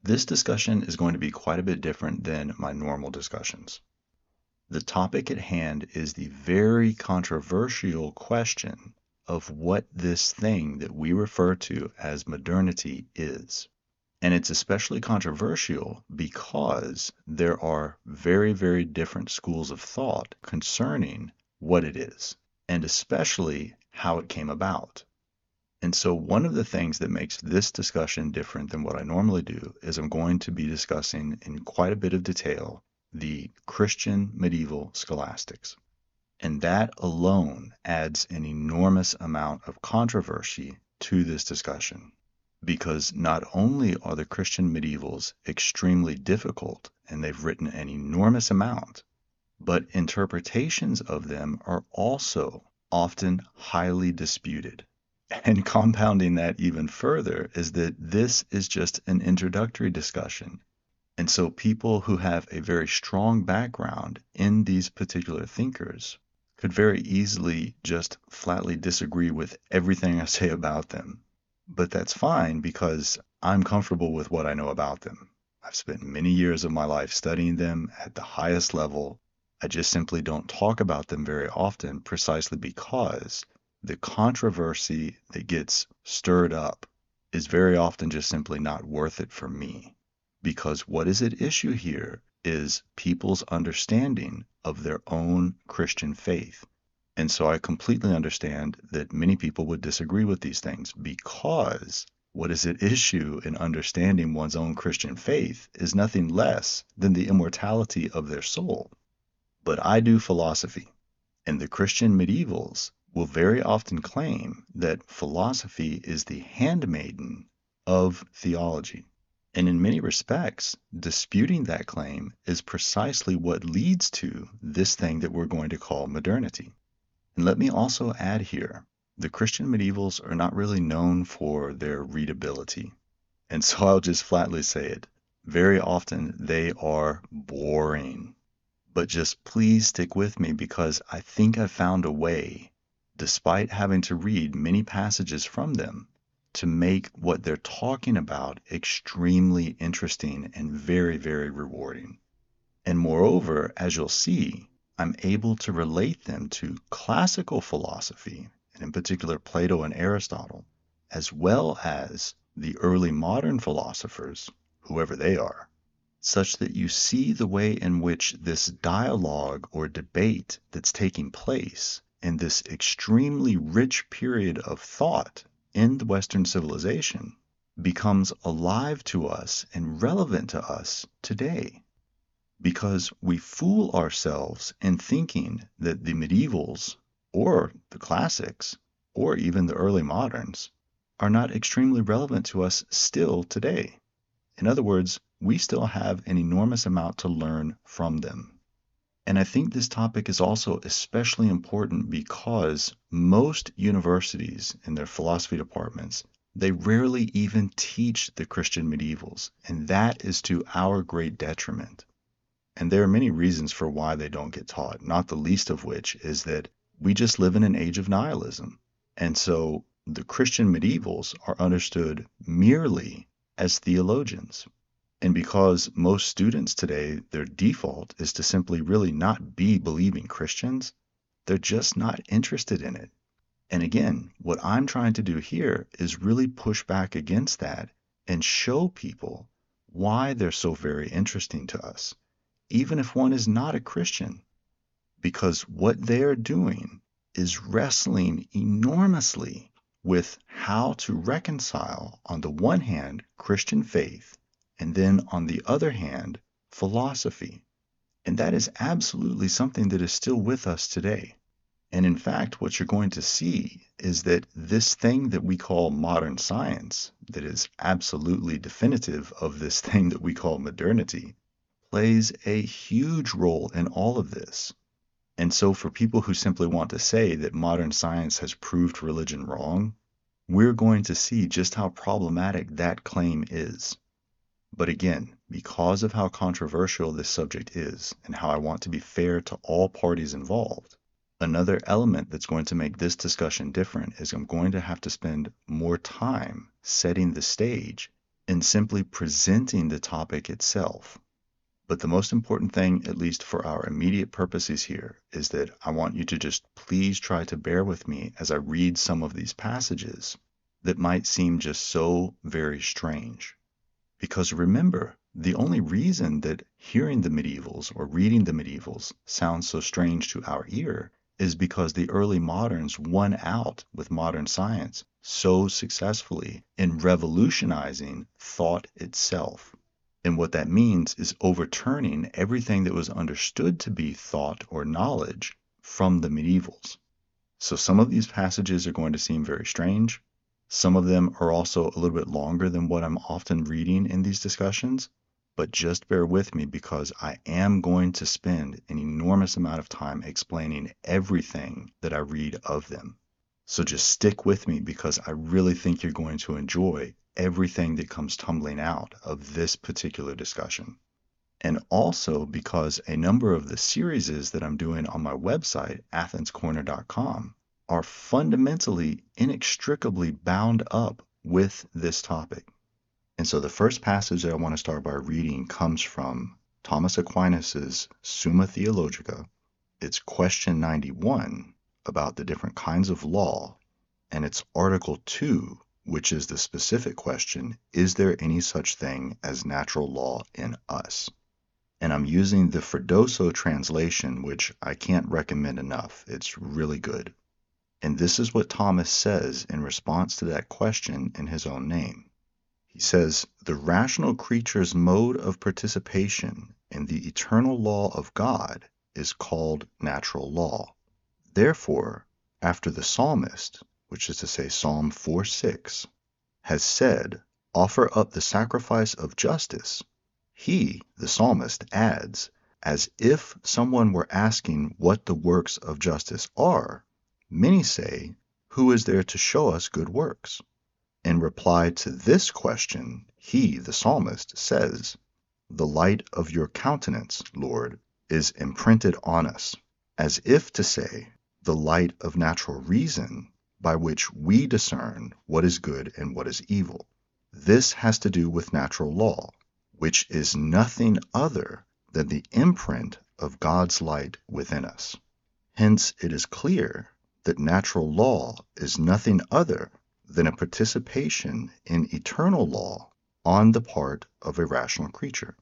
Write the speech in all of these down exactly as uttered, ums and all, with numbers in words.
This discussion is going to be quite a bit different than my normal discussions. The topic at hand is the very controversial question of what this thing that we refer to as modernity is. And it's especially controversial because there are very, very different schools of thought concerning what it is, and especially how it came about. And so one of the things that makes this discussion different than what I normally do is I'm going to be discussing in quite a bit of detail the Christian medieval scholastics. And that alone adds an enormous amount of controversy to this discussion, because not only are the Christian medievals extremely difficult and they've written an enormous amount, but interpretations of them are also often highly disputed. And compounding that even further is that this is just an introductory discussion. And so people who have a very strong background in these particular thinkers could very easily just flatly disagree with everything I say about them. But that's fine because I'm comfortable with what I know about them. I've spent many years of my life studying them at the highest level. I just simply don't talk about them very often precisely because the controversy that gets stirred up is very often just simply not worth it for me. Because what is at issue here is people's understanding of their own Christian faith. And so I completely understand that many people would disagree with these things because what is at issue in understanding one's own Christian faith is nothing less than the immortality of their soul. But I do philosophy, and the Christian medievals will very often claim that philosophy is the handmaiden of theology. And in many respects, disputing that claim is precisely what leads to this thing that we're going to call modernity. And let me also add here, the Christian medievals are not really known for their readability. And so I'll just flatly say it. Very often they are boring. But just please stick with me because I think I've found a way, despite having to read many passages from them, to make what they're talking about extremely interesting and very, very rewarding. And moreover, as you'll see, I'm able to relate them to classical philosophy, and in particular Plato and Aristotle, as well as the early modern philosophers, whoever they are, such that you see the way in which this dialogue or debate that's taking place in this extremely rich period of thought in the Western civilization becomes alive to us and relevant to us today. Because we fool ourselves in thinking that the medievals or the classics or even the early moderns are not extremely relevant to us still today. In other words, we still have an enormous amount to learn from them. And I think this topic is also especially important because most universities in their philosophy departments, they rarely even teach the Christian medievals, and that is to our great detriment. And there are many reasons for why they don't get taught, not the least of which is that we just live in an age of nihilism. And so the Christian medievals are understood merely as theologians. And because most students today, their default is to simply really not be believing Christians, they're just not interested in it. And again, what I'm trying to do here is really push back against that and show people why they're so very interesting to us, even if one is not a Christian, because what they're doing is wrestling enormously with how to reconcile, on the one hand, Christian faith, and then on the other hand, philosophy. And that is absolutely something that is still with us today. And in fact, what you're going to see is that this thing that we call modern science, that is absolutely definitive of this thing that we call modernity, plays a huge role in all of this. And so for people who simply want to say that modern science has proved religion wrong, we're going to see just how problematic that claim is. But again, because of how controversial this subject is and how I want to be fair to all parties involved, another element that's going to make this discussion different is I'm going to have to spend more time setting the stage in simply presenting the topic itself. But the most important thing, at least for our immediate purposes here, is that I want you to just please try to bear with me as I read some of these passages that might seem just so very strange. Because remember, the only reason that hearing the medievals or reading the medievals sounds so strange to our ear is because the early moderns won out with modern science so successfully in revolutionizing thought itself. And what that means is overturning everything that was understood to be thought or knowledge from the medievals. So some of these passages are going to seem very strange. Some of them are also a little bit longer than what I'm often reading in these discussions, but just bear with me because I am going to spend an enormous amount of time explaining everything that I read of them. So just stick with me because I really think you're going to enjoy everything that comes tumbling out of this particular discussion. And also because a number of the series that I'm doing on my website, athens corner dot com, are fundamentally, inextricably bound up with this topic. And so the first passage that I want to start by reading comes from Thomas Aquinas' Summa Theologica. It's question ninety-one about the different kinds of law, and it's article two, which is the specific question, is there any such thing as natural law in us? And I'm using the Fredoso translation, which I can't recommend enough. It's really good. And this is what Thomas says in response to that question in his own name. He says, the rational creature's mode of participation in the eternal law of God is called natural law. Therefore, after the psalmist, which is to say Psalm four six, has said, offer up the sacrifice of justice, he, the psalmist, adds, as if someone were asking what the works of justice are, many say, who is there to show us good works? In reply to this question, he, the psalmist, says, the light of your countenance, Lord, is imprinted on us, as if to say, the light of natural reason by which we discern what is good and what is evil. This has to do with natural law, which is nothing other than the imprint of God's light within us. Hence, it is clear that natural law is nothing other than a participation in eternal law on the part of a rational creature.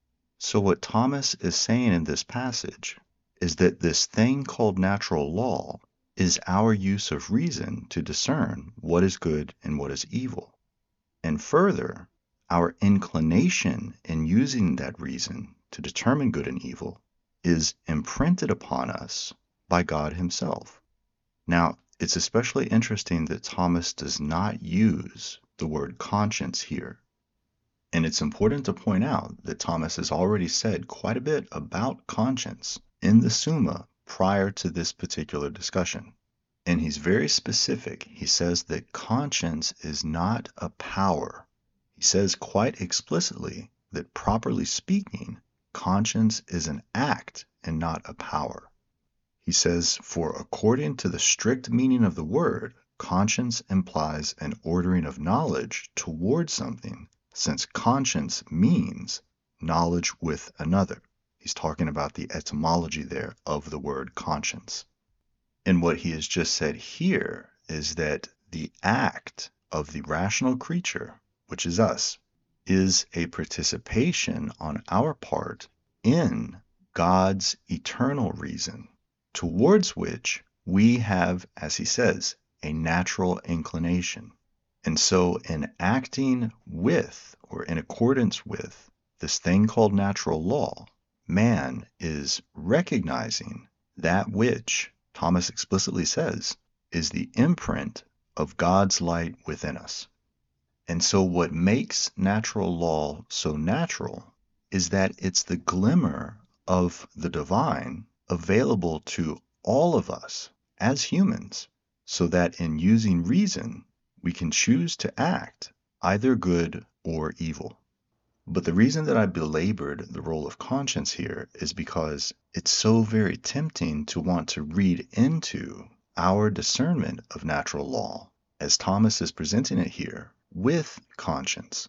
So what Thomas is saying in this passage is that this thing called natural law is our use of reason to discern what is good and what is evil. And further, our inclination in using that reason to determine good and evil is imprinted upon us by God himself. Now, it's especially interesting that Thomas does not use the word conscience here. And it's important to point out that Thomas has already said quite a bit about conscience in the Summa prior to this particular discussion. And he's very specific. He says that conscience is not a power. He says quite explicitly that, properly speaking, conscience is an act and not a power. He says, for according to the strict meaning of the word, conscience implies an ordering of knowledge toward something, since conscience means knowledge with another. He's talking about the etymology there of the word conscience. And what he has just said here is that the act of the rational creature, which is us, is a participation on our part in God's eternal reason, towards which we have, as he says, a natural inclination. And so in acting with, or in accordance with, this thing called natural law, man is recognizing that which, Thomas explicitly says, is the imprint of God's light within us. And so what makes natural law so natural is that it's the glimmer of the divine available to all of us as humans, so that in using reason, we can choose to act either good or evil. But the reason that I belabored the role of conscience here is because it's so very tempting to want to read into our discernment of natural law, as Thomas is presenting it here, with conscience.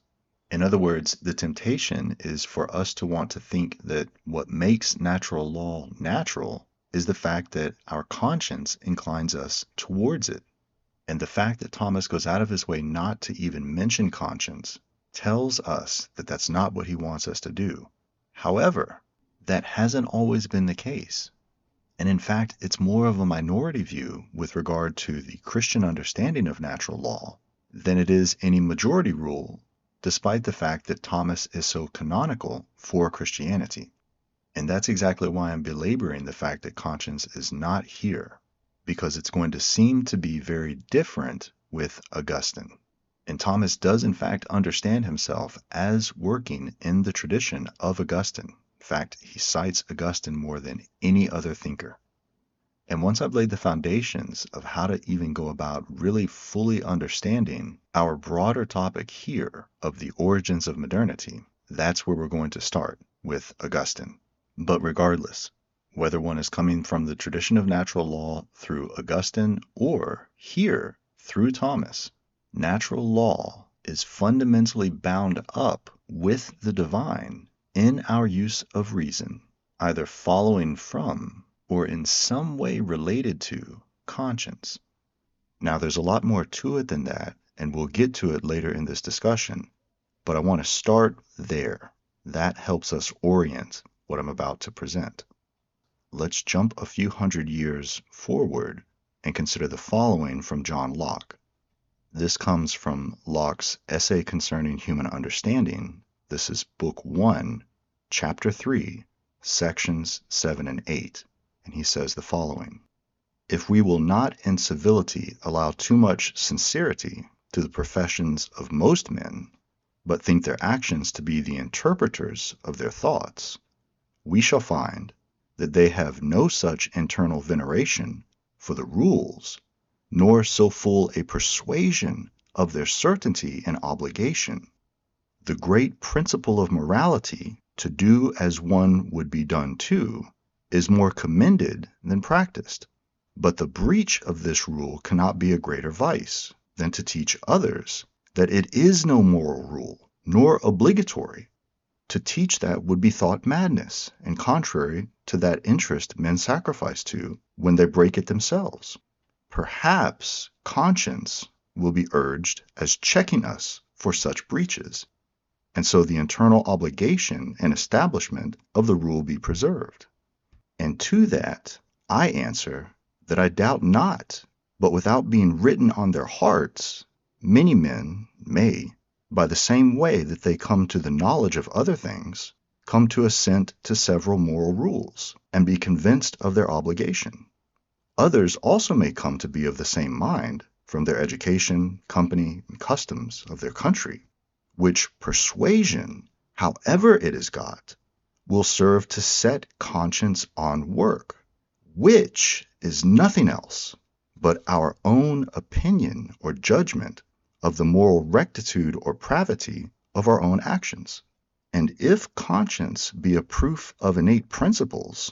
In other words, the temptation is for us to want to think that what makes natural law natural is the fact that our conscience inclines us towards it. And the fact that Thomas goes out of his way not to even mention conscience tells us that that's not what he wants us to do. However, that hasn't always been the case. And in fact, it's more of a minority view with regard to the Christian understanding of natural law than it is any majority rule, despite the fact that Thomas is so canonical for Christianity. And that's exactly why I'm belaboring the fact that conscience is not here, because it's going to seem to be very different with Augustine. And Thomas does in fact understand himself as working in the tradition of Augustine. In fact, he cites Augustine more than any other thinker. And once I've laid the foundations of how to even go about really fully understanding our broader topic here of the origins of modernity, that's where we're going to start with Augustine. But regardless, whether one is coming from the tradition of natural law through Augustine or here through Thomas, natural law is fundamentally bound up with the divine in our use of reason, either following from or in some way related to conscience. Now, there's a lot more to it than that, and we'll get to it later in this discussion, but I want to start there. That helps us orient what I'm about to present. Let's jump a few hundred years forward and consider the following from John Locke. This comes from Locke's Essay Concerning Human Understanding. This is Book one, Chapter three, Sections seven and eight. And he says the following: If we will not in civility allow too much sincerity to the professions of most men, but think their actions to be the interpreters of their thoughts, we shall find that they have no such internal veneration for the rules, nor so full a persuasion of their certainty and obligation. The great principle of morality, to do as one would be done to, is more commended than practiced. But the breach of this rule cannot be a greater vice than to teach others that it is no moral rule, nor obligatory. To teach that would be thought madness, and contrary to that interest men sacrifice to when they break it themselves. Perhaps conscience will be urged as checking us for such breaches, and so the internal obligation and establishment of the rule be preserved. And to that I answer that I doubt not, but without being written on their hearts, many men may, by the same way that they come to the knowledge of other things, come to assent to several moral rules, and be convinced of their obligation. Others also may come to be of the same mind, from their education, company, and customs of their country, which persuasion, however it is got, will serve to set conscience on work, which is nothing else but our own opinion or judgment of the moral rectitude or pravity of our own actions. And if conscience be a proof of innate principles,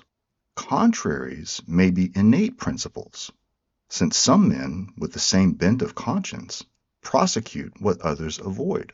contraries may be innate principles, since some men with the same bent of conscience prosecute what others avoid.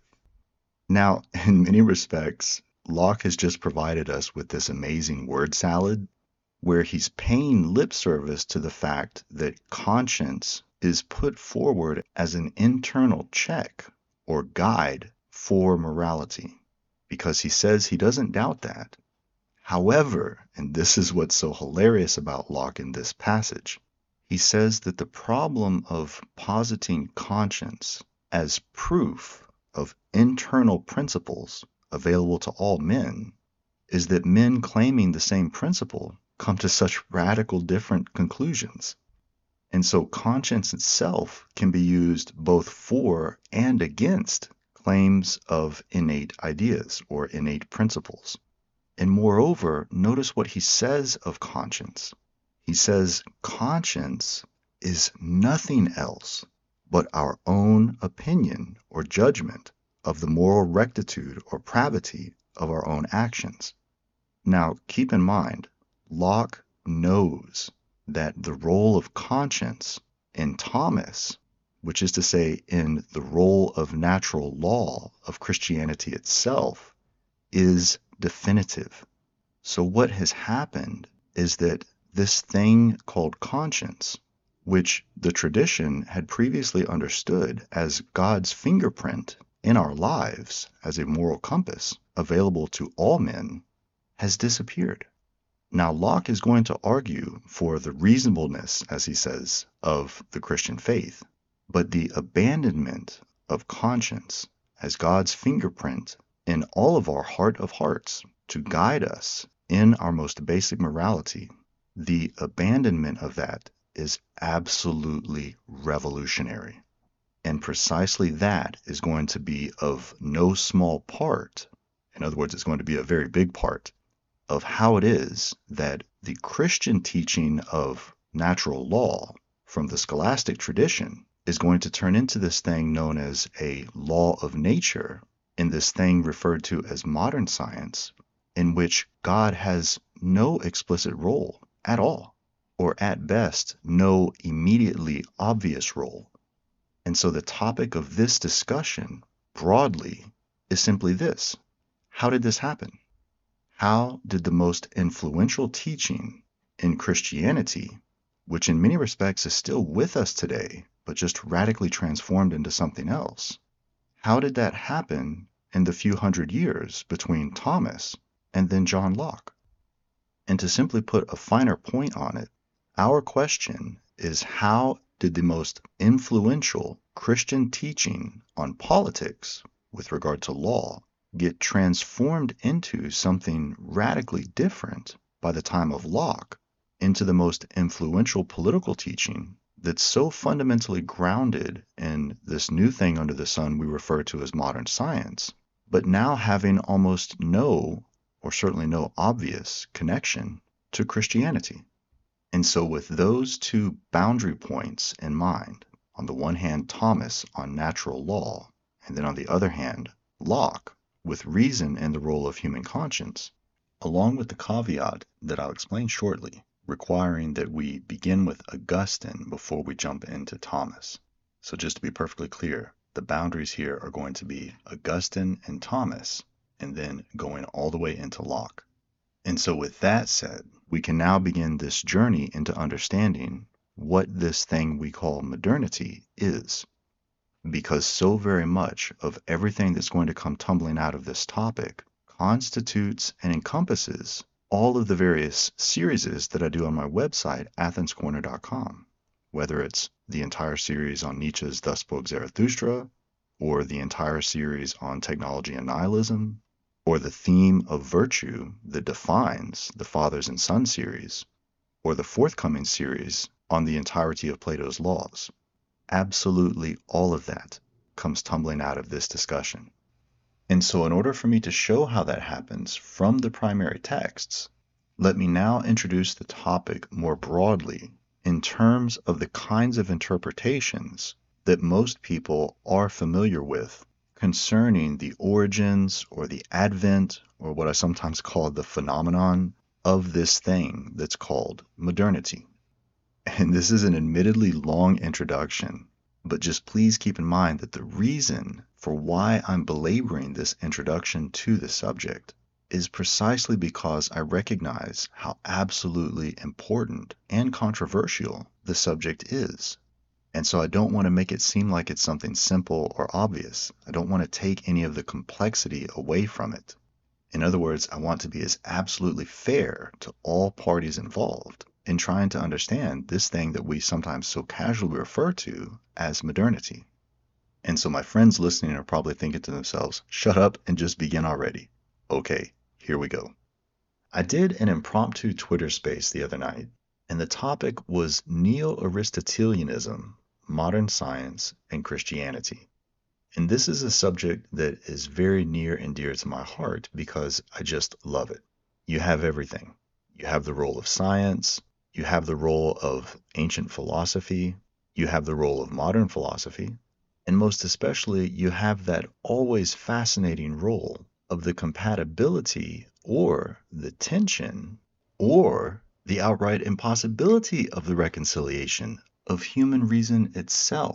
Now, in many respects, Locke has just provided us with this amazing word salad where he's paying lip service to the fact that conscience is put forward as an internal check or guide for morality, because he says he doesn't doubt that. However, and this is what's so hilarious about Locke in this passage, he says that the problem of positing conscience as proof of internal principles available to all men is that men claiming the same principle come to such radical different conclusions. And so conscience itself can be used both for and against claims of innate ideas or innate principles. And moreover, notice what he says of conscience. He says conscience is nothing else but our own opinion or judgment of the moral rectitude or pravity of our own actions. Now, keep in mind, Locke knows that the role of conscience in Thomas which is to say in the role of natural law of Christianity itself, is definitive. So what has happened is that this thing called conscience, which the tradition had previously understood as God's fingerprint in our lives as a moral compass available to all men, has disappeared. Now, Locke is going to argue for the reasonableness, as he says, of the Christian faith, but the abandonment of conscience as God's fingerprint in all of our heart of hearts to guide us in our most basic morality, the abandonment of that is absolutely revolutionary. And precisely that is going to be of no small part, in other words, it's going to be a very big part, of how it is that the Christian teaching of natural law from the scholastic tradition is going to turn into this thing known as a law of nature, in this thing referred to as modern science, in which God has no explicit role at all, or at best, no immediately obvious role. And so the topic of this discussion, broadly, is simply this: how did this happen? How did the most influential teaching in Christianity, which in many respects is still with us today, but just radically transformed into something else, how did that happen in the few hundred years between Thomas and then John Locke? And to simply put a finer point on it, our question is, how did the most influential Christian teaching on politics with regard to law get transformed into something radically different by the time of Locke, into the most influential political teaching that's so fundamentally grounded in this new thing under the sun we refer to as modern science, but now having almost no, or certainly no obvious connection to Christianity? And so with those two boundary points in mind, on the one hand Thomas on natural law, and then on the other hand Locke with reason and the role of human conscience, along with the caveat that I'll explain shortly, requiring that we begin with Augustine before we jump into Thomas. So just to be perfectly clear, the boundaries here are going to be Augustine and Thomas, and then going all the way into Locke. And so with that said, we can now begin this journey into understanding what this thing we call modernity is. Because so very much of everything that's going to come tumbling out of this topic constitutes and encompasses all of the various series that I do on my website, athens corner dot com, whether it's the entire series on Nietzsche's Thus Spoke Zarathustra, or the entire series on technology and nihilism, or the theme of virtue that defines the Fathers and Sons series, or the forthcoming series on the entirety of Plato's laws. Absolutely all of that comes tumbling out of this discussion. And so in order for me to show how that happens from the primary texts, let me now introduce the topic more broadly in terms of the kinds of interpretations that most people are familiar with concerning the origins or the advent, or what I sometimes call the phenomenon of this thing that's called modernity. And this is an admittedly long introduction, but just please keep in mind that the reason for why I'm belaboring this introduction to the subject is precisely because I recognize how absolutely important and controversial the subject is. And so I don't want to make it seem like it's something simple or obvious. I don't want to take any of the complexity away from it. In other words, I want to be as absolutely fair to all parties involved in trying to understand this thing that we sometimes so casually refer to as modernity. And so my friends listening are probably thinking to themselves, shut up and just begin already. Okay, here we go. I did an impromptu Twitter space the other night, and the topic was Neo-Aristotelianism, Modern Science, and Christianity. And this is a subject that is very near and dear to my heart because I just love it. You have everything. You have the role of science, you have the role of ancient philosophy, you have the role of modern philosophy, and most especially you have that always fascinating role of the compatibility or the tension or the outright impossibility of the reconciliation of human reason itself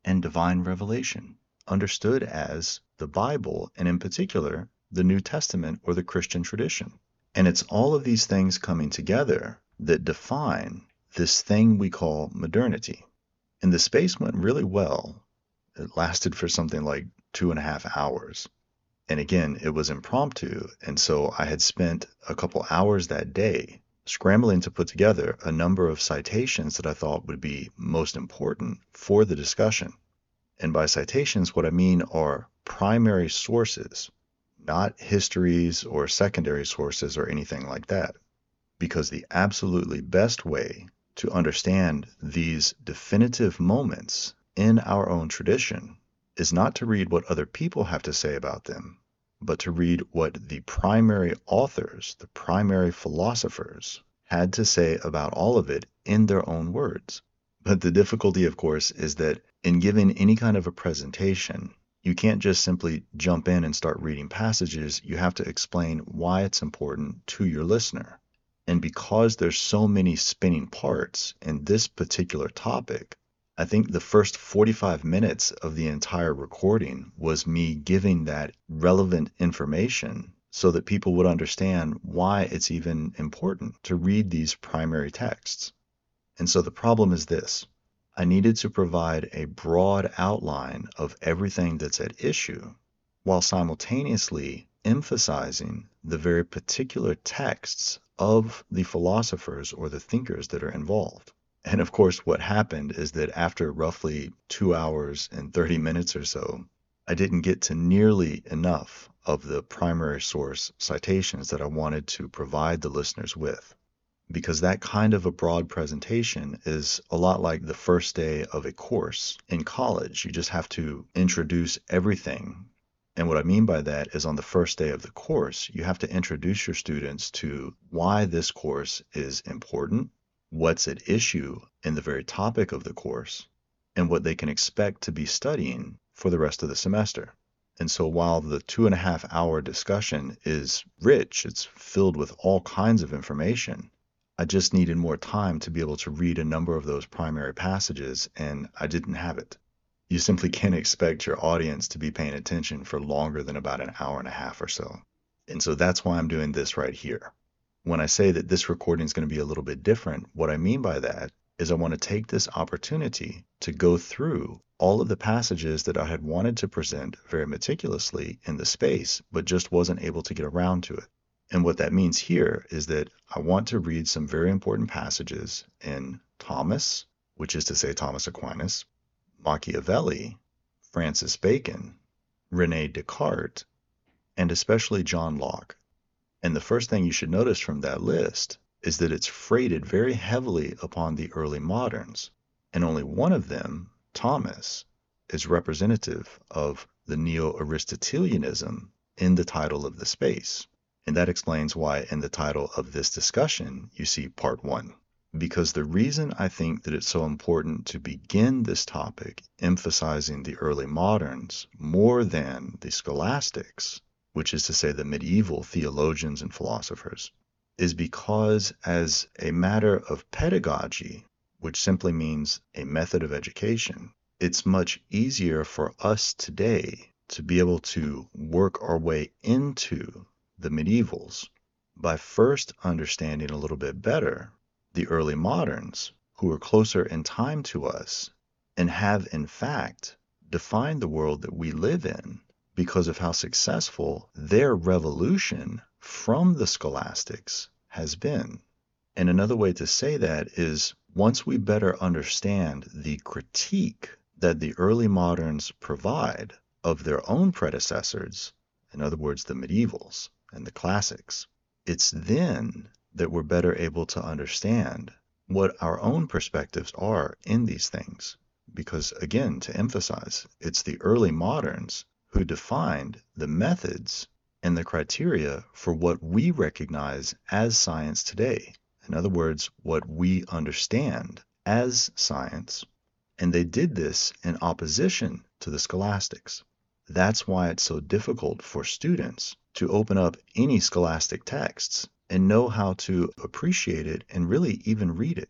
and divine revelation, understood as the Bible, and in particular, the New Testament or the Christian tradition. And it's all of these things coming together that define this thing we call modernity. And the space went really well. It lasted for something like two and a half hours. And again, it was impromptu. And so I had spent a couple hours that day scrambling to put together a number of citations that I thought would be most important for the discussion. And by citations, what I mean are primary sources, not histories or secondary sources or anything like that. Because the absolutely best way to understand these definitive moments in our own tradition is not to read what other people have to say about them, but to read what the primary authors, the primary philosophers, had to say about all of it in their own words. But the difficulty, of course, is that in giving any kind of a presentation, you can't just simply jump in and start reading passages. You have to explain why it's important to your listener. And because there's so many spinning parts in this particular topic, I think the first forty-five minutes of the entire recording was me giving that relevant information so that people would understand why it's even important to read these primary texts. And so the problem is this. I needed to provide a broad outline of everything that's at issue, while simultaneously emphasizing the very particular texts of the philosophers or the thinkers that are involved. And of course, what happened is that after roughly two hours and thirty minutes or so, I didn't get to nearly enough of the primary source citations that I wanted to provide the listeners with. Because that kind of a broad presentation is a lot like the first day of a course in college. You just have to introduce everything. And what I mean by that is on the first day of the course, you have to introduce your students to why this course is important, what's at issue in the very topic of the course, and what they can expect to be studying for the rest of the semester. And so while the two and a half hour discussion is rich, it's filled with all kinds of information, I just needed more time to be able to read a number of those primary passages, and I didn't have it. You simply can't expect your audience to be paying attention for longer than about an hour and a half or so. And so that's why I'm doing this right here. When I say that this recording is going to be a little bit different, what I mean by that is I want to take this opportunity to go through all of the passages that I had wanted to present very meticulously in the space, but just wasn't able to get around to it. And what that means here is that I want to read some very important passages in Thomas, which is to say Thomas Aquinas, Machiavelli, Francis Bacon, René Descartes, and especially John Locke. And the first thing you should notice from that list is that it's freighted very heavily upon the early moderns, and only one of them, Thomas, is representative of the Neo-Aristotelianism in the title of the space. And that explains why in the title of this discussion you see part one. Because the reason I think that it's so important to begin this topic emphasizing the early moderns more than the scholastics, which is to say the medieval theologians and philosophers, is because as a matter of pedagogy, which simply means a method of education, it's much easier for us today to be able to work our way into the medievals by first understanding a little bit better the early moderns, who are closer in time to us and have in fact defined the world that we live in because of how successful their revolution from the scholastics has been. And another way to say that is once we better understand the critique that the early moderns provide of their own predecessors, in other words, the medievals and the classics, it's then that we're better able to understand what our own perspectives are in these things. Because again, to emphasize, it's the early moderns who defined the methods and the criteria for what we recognize as science today. In other words, what we understand as science. And they did this in opposition to the scholastics. That's why it's so difficult for students to open up any scholastic texts and know how to appreciate it and really even read it.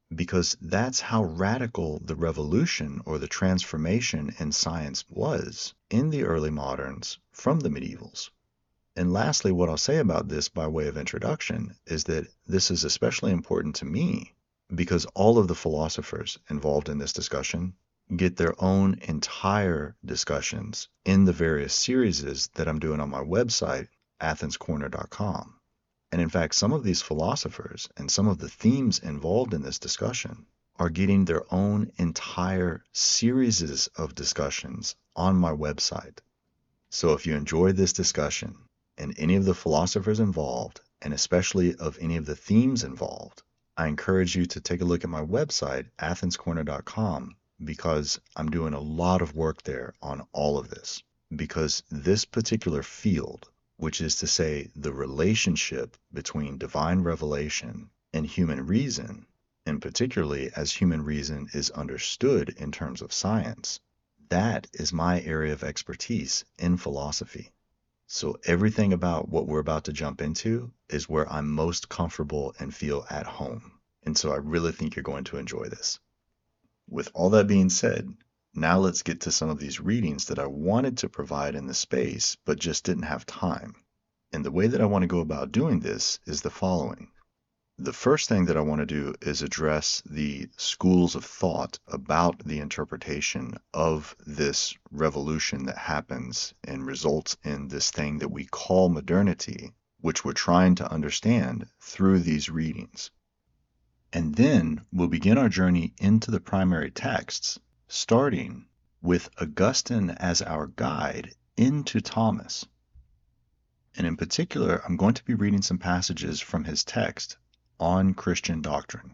because that's how radical the revolution or the transformation in science was in the early moderns from the medievals. And lastly, what I'll say about this by way of introduction is that this is especially important to me because all of the philosophers involved in this discussion get their own entire discussions in the various series that I'm doing on my website, athens corner dot com. And in fact, some of these philosophers and some of the themes involved in this discussion are getting their own entire series of discussions on my website. So if you enjoy this discussion and any of the philosophers involved, and especially of any of the themes involved, I encourage you to take a look at my website, athens corner dot com, because I'm doing a lot of work there on all of this. Because this particular field, which is to say the relationship between divine revelation and human reason, and particularly as human reason is understood in terms of science, that is my area of expertise in philosophy. So everything about what we're about to jump into is where I'm most comfortable and feel at home. And so I really think you're going to enjoy this. With all that being said, now let's get to some of these readings that I wanted to provide in the space, but just didn't have time. And the way that I want to go about doing this is the following. The first thing that I want to do is address the schools of thought about the interpretation of this revolution that happens and results in this thing that we call modernity, which we're trying to understand through these readings. And then we'll begin our journey into the primary texts, starting with Augustine as our guide into Thomas. And in particular, I'm going to be reading some passages from his text on Christian doctrine,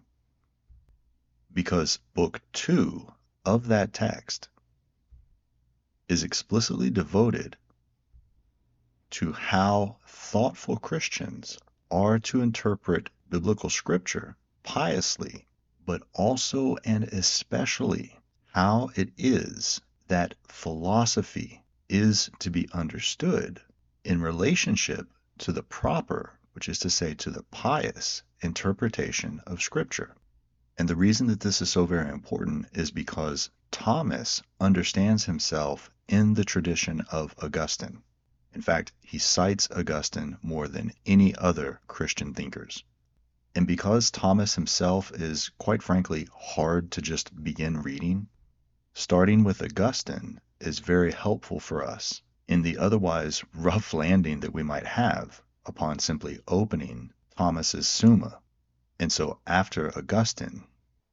because book two of that text is explicitly devoted to how thoughtful Christians are to interpret biblical scripture piously, but also and especially how it is that philosophy is to be understood in relationship to the proper, which is to say to the pious, interpretation of Scripture. And the reason that this is so very important is because Thomas understands himself in the tradition of Augustine. In fact, he cites Augustine more than any other Christian thinkers. And because Thomas himself is, quite frankly, hard to just begin reading, starting with Augustine is very helpful for us in the otherwise rough landing that we might have upon simply opening Thomas's Summa. And so after Augustine,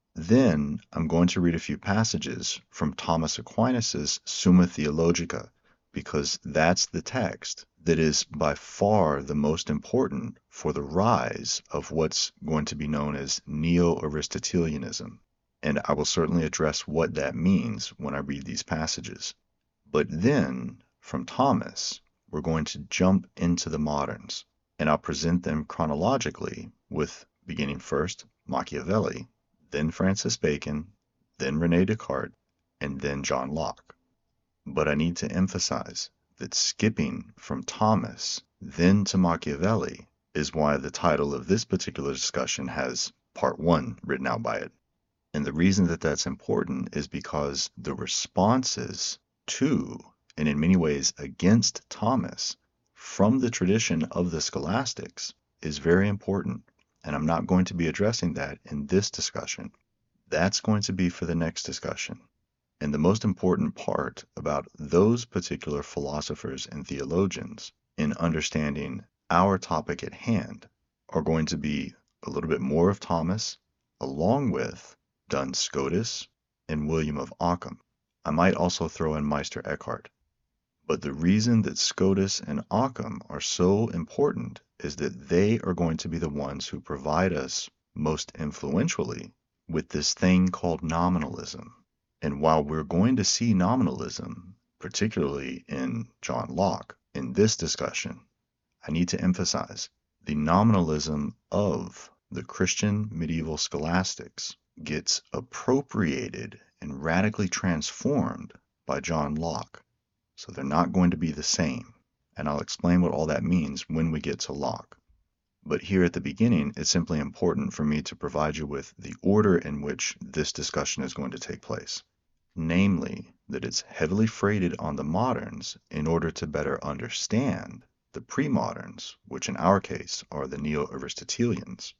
then I'm going to read a few passages from Thomas Aquinas's Summa Theologica, because that's the text that is by far the most important for the rise of what's going to be known as Neo-Aristotelianism. And I will certainly address what that means when I read these passages. But then, from Thomas, we're going to jump into the moderns, and I'll present them chronologically with beginning first Machiavelli, then Francis Bacon, then René Descartes, and then John Locke. But I need to emphasize that skipping from Thomas then to Machiavelli is why the title of this particular discussion has part one written out by it. And the reason that that's important is because the responses to, and in many ways against Thomas, from the tradition of the scholastics is very important. And I'm not going to be addressing that in this discussion. That's going to be for the next discussion. And the most important part about those particular philosophers and theologians in understanding our topic at hand are going to be a little bit more of Thomas, along with Duns Scotus and William of Ockham. I might also throw in Meister Eckhart. But the reason that Scotus and Ockham are so important is that they are going to be the ones who provide us most influentially with this thing called nominalism. And while we're going to see nominalism, particularly in John Locke, in this discussion, I need to emphasize the nominalism of the Christian medieval scholastics gets appropriated and radically transformed by John Locke. So they're not going to be the same. And I'll explain what all that means when we get to Locke. But here at the beginning, it's simply important for me to provide you with the order in which this discussion is going to take place. Namely, that it's heavily freighted on the moderns in order to better understand the pre-moderns, which in our case are the Neo-Aristotelians.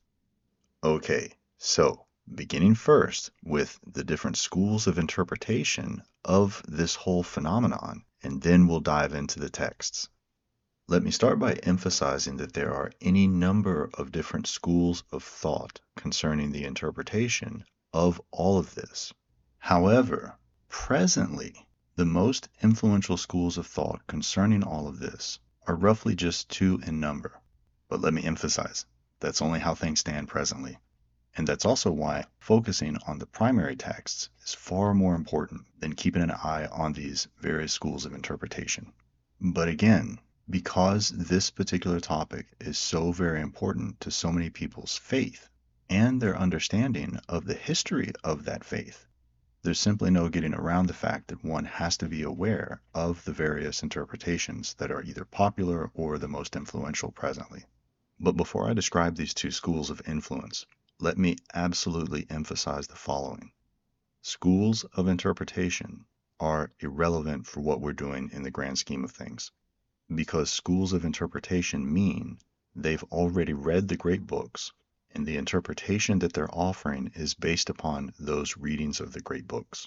Okay, so beginning first with the different schools of interpretation of this whole phenomenon, and then we'll dive into the texts. Let me start by emphasizing that there are any number of different schools of thought concerning the interpretation of all of this. However, presently, the most influential schools of thought concerning all of this are roughly just two in number. But let me emphasize, that's only how things stand presently. And that's also why focusing on the primary texts is far more important than keeping an eye on these various schools of interpretation. But again, because this particular topic is so very important to so many people's faith and their understanding of the history of that faith, there's simply no getting around the fact that one has to be aware of the various interpretations that are either popular or the most influential presently. But before I describe these two schools of influence, let me absolutely emphasize the following. Schools of interpretation are irrelevant for what we're doing in the grand scheme of things, because schools of interpretation mean they've already read the great books, and the interpretation that they're offering is based upon those readings of the great books.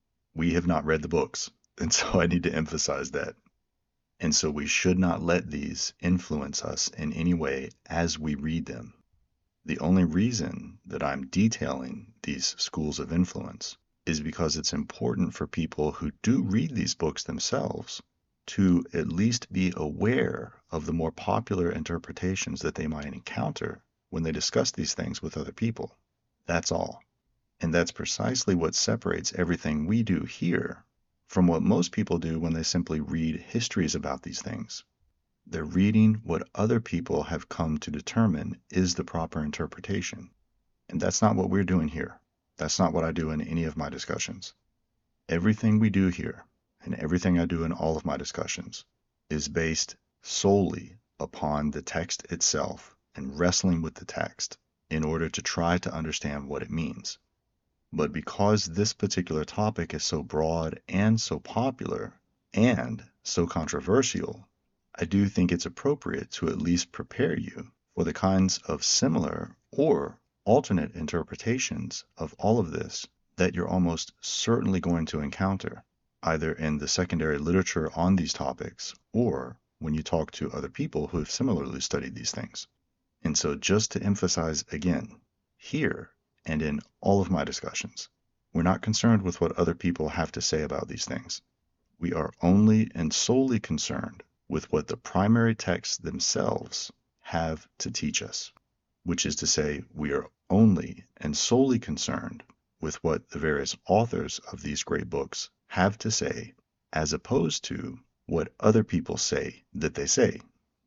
We have not read the books, and so I need to emphasize that. And so we should not let these influence us in any way as we read them. The only reason that I'm detailing these schools of influence is because it's important for people who do read these books themselves to at least be aware of the more popular interpretations that they might encounter when they discuss these things with other people. That's all. And that's precisely what separates everything we do here from what most people do when they simply read histories about these things. They're reading what other people have come to determine is the proper interpretation. And that's not what we're doing here. That's not what I do in any of my discussions. Everything we do here, and everything I do in all of my discussions, is based solely upon the text itself and wrestling with the text in order to try to understand what it means. But because this particular topic is so broad and so popular and so controversial, I do think it's appropriate to at least prepare you for the kinds of similar or alternate interpretations of all of this that you're almost certainly going to encounter, either in the secondary literature on these topics or when you talk to other people who have similarly studied these things. And so just to emphasize again, here and in all of my discussions, we're not concerned with what other people have to say about these things. We are only and solely concerned with what the primary texts themselves have to teach us, which is to say, we are only and solely concerned with what the various authors of these great books have to say, as opposed to what other people say that they say.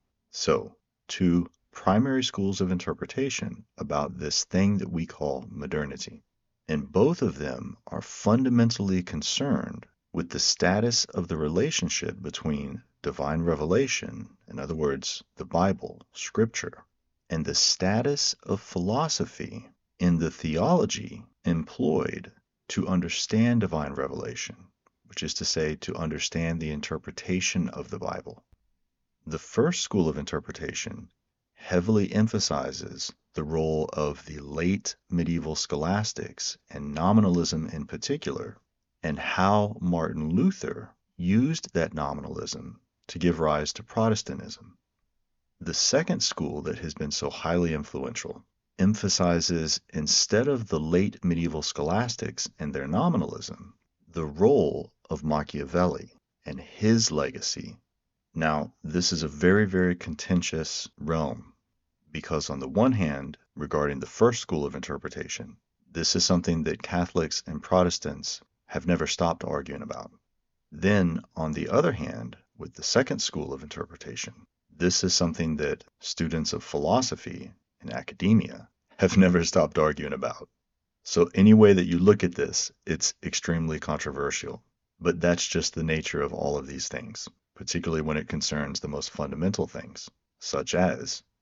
So, two primary schools of interpretation about this thing that we call modernity, and both of them are fundamentally concerned with the status of the relationship between divine revelation, in other words, the Bible, Scripture, and the status of philosophy in the theology employed to understand divine revelation, which is to say, to understand the interpretation of the Bible. The first school of interpretation heavily emphasizes the role of the late medieval scholastics and nominalism in particular, and how Martin Luther used that nominalism to give rise to Protestantism. The second school that has been so highly influential emphasizes, instead of the late medieval scholastics and their nominalism, the role of Machiavelli and his legacy. Now, this is a very, very contentious realm, because on the one hand, regarding the first school of interpretation, this is something that Catholics and Protestants have never stopped arguing about. Then, on the other hand, with the second school of interpretation, this is something that students of philosophy and academia have never stopped arguing about. So any way that you look at this, it's extremely controversial. But that's just the nature of all of these things, particularly when it concerns the most fundamental things, such as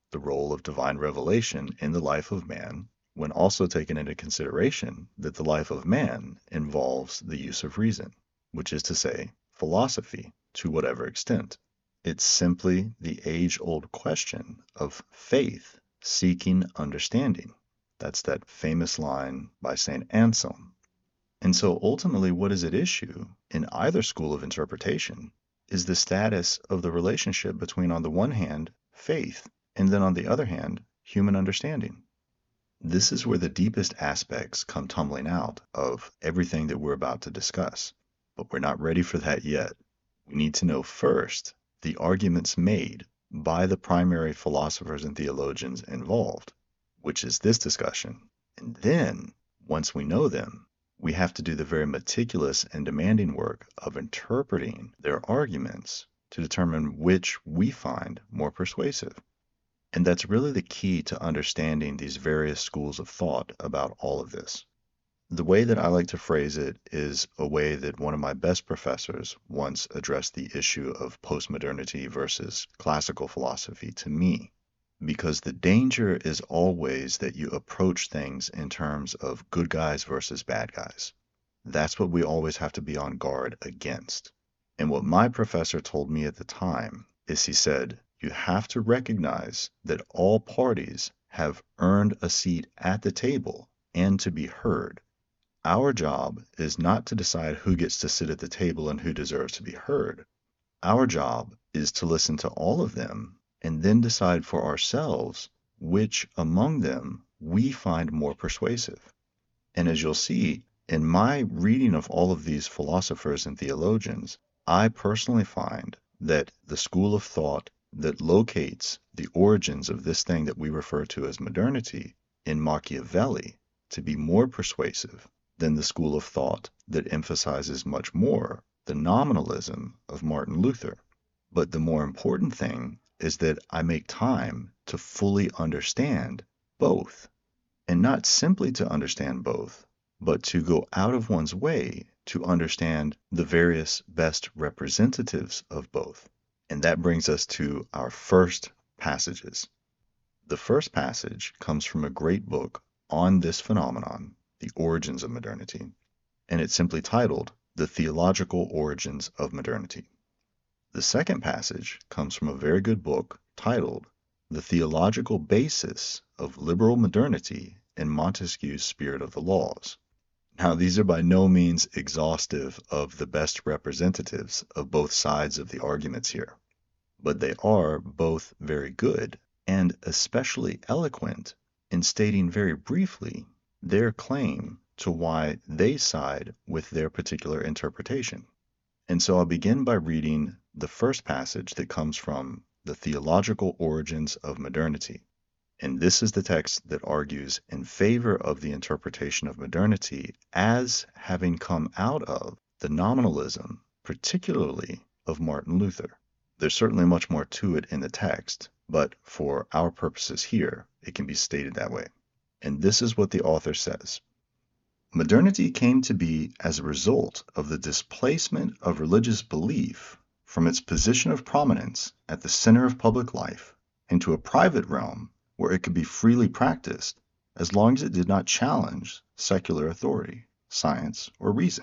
the role of divine revelation in the life of man, when also taking into consideration that the life of man involves the use of reason, which is to say, philosophy, to whatever extent. It's simply the age-old question of faith seeking understanding. That's that famous line by Saint Anselm. And so ultimately, what is at issue in either school of interpretation is the status of the relationship between, on the one hand, faith, and then on the other hand, human understanding. This is where the deepest aspects come tumbling out of everything that we're about to discuss. But we're not ready for that yet. We need to know first the arguments made by the primary philosophers and theologians involved, which is this discussion. And then, once we know them, we have to do the very meticulous and demanding work of interpreting their arguments to determine which we find more persuasive. And that's really the key to understanding these various schools of thought about all of this. The way that I like to phrase it is a way that one of my best professors once addressed the issue of postmodernity versus classical philosophy to me. Because the danger is always that you approach things in terms of good guys versus bad guys. That's what we always have to be on guard against. And what my professor told me at the time is he said, you have to recognize that all parties have earned a seat at the table and to be heard. Our job is not to decide who gets to sit at the table and who deserves to be heard. Our job is to listen to all of them and then decide for ourselves which among them we find more persuasive. And as you'll see, in my reading of all of these philosophers and theologians, I personally find that the school of thought that locates the origins of this thing that we refer to as modernity in Machiavelli to be more persuasive than the school of thought that emphasizes much more the nominalism of Martin Luther. But the more important thing is that I make time to fully understand both, and not simply to understand both, but to go out of one's way to understand the various best representatives of both. And that brings us to our first passages. The first passage comes from a great book on this phenomenon, The Origins of Modernity, and it's simply titled The Theological Origins of Modernity. The second passage comes from a very good book titled The Theological Basis of Liberal Modernity in Montesquieu's Spirit of the Laws. Now, these are by no means exhaustive of the best representatives of both sides of the arguments here, but they are both very good and especially eloquent in stating very briefly their claim to why they side with their particular interpretation. And so I'll begin by reading the first passage that comes from The Theological Origins of Modernity. And this is the text that argues in favor of the interpretation of modernity as having come out of the nominalism, particularly of Martin Luther. There's certainly much more to it in the text, but for our purposes here, it can be stated that way. And this is what the author says. Modernity came to be as a result of the displacement of religious belief from its position of prominence at the center of public life into a private realm where it could be freely practiced as long as it did not challenge secular authority, science, or reason.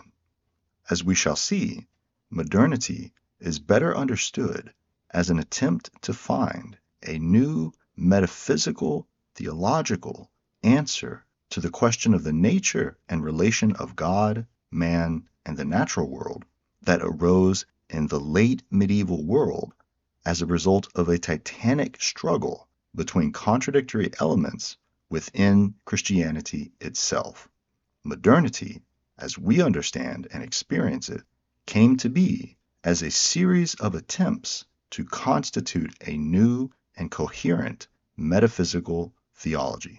As we shall see, modernity is better understood as an attempt to find a new metaphysical, theological answer to the question of the nature and relation of God, man, and the natural world that arose in the late medieval world as a result of a titanic struggle between contradictory elements within Christianity itself. Modernity, as we understand and experience it, came to be as a series of attempts to constitute a new and coherent metaphysical theology.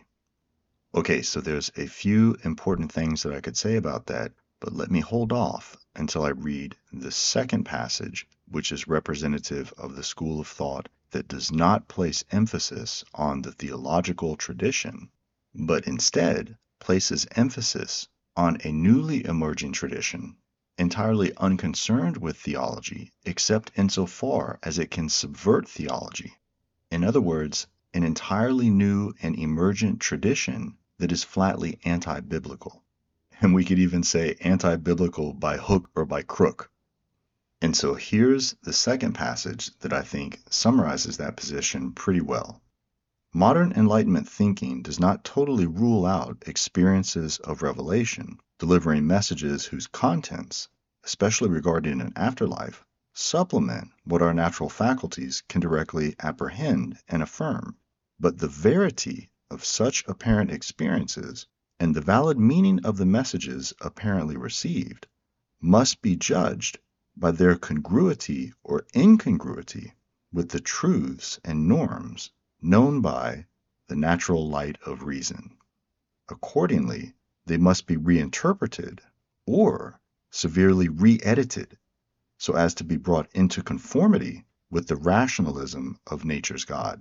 Okay, so there's a few important things that I could say about that, but let me hold off until I read the second passage, which is representative of the school of thought that does not place emphasis on the theological tradition, but instead places emphasis on a newly emerging tradition, entirely unconcerned with theology, except insofar as it can subvert theology. In other words, an entirely new and emergent tradition that is flatly anti-biblical. And we could even say anti-biblical by hook or by crook. And so here's the second passage that I think summarizes that position pretty well. Modern Enlightenment thinking does not totally rule out experiences of revelation, delivering messages whose contents, especially regarding an afterlife, supplement what our natural faculties can directly apprehend and affirm. But the verity of such apparent experiences and the valid meaning of the messages apparently received must be judged by their congruity or incongruity with the truths and norms known by the natural light of reason. Accordingly, they must be reinterpreted or severely re-edited so as to be brought into conformity with the rationalism of nature's God.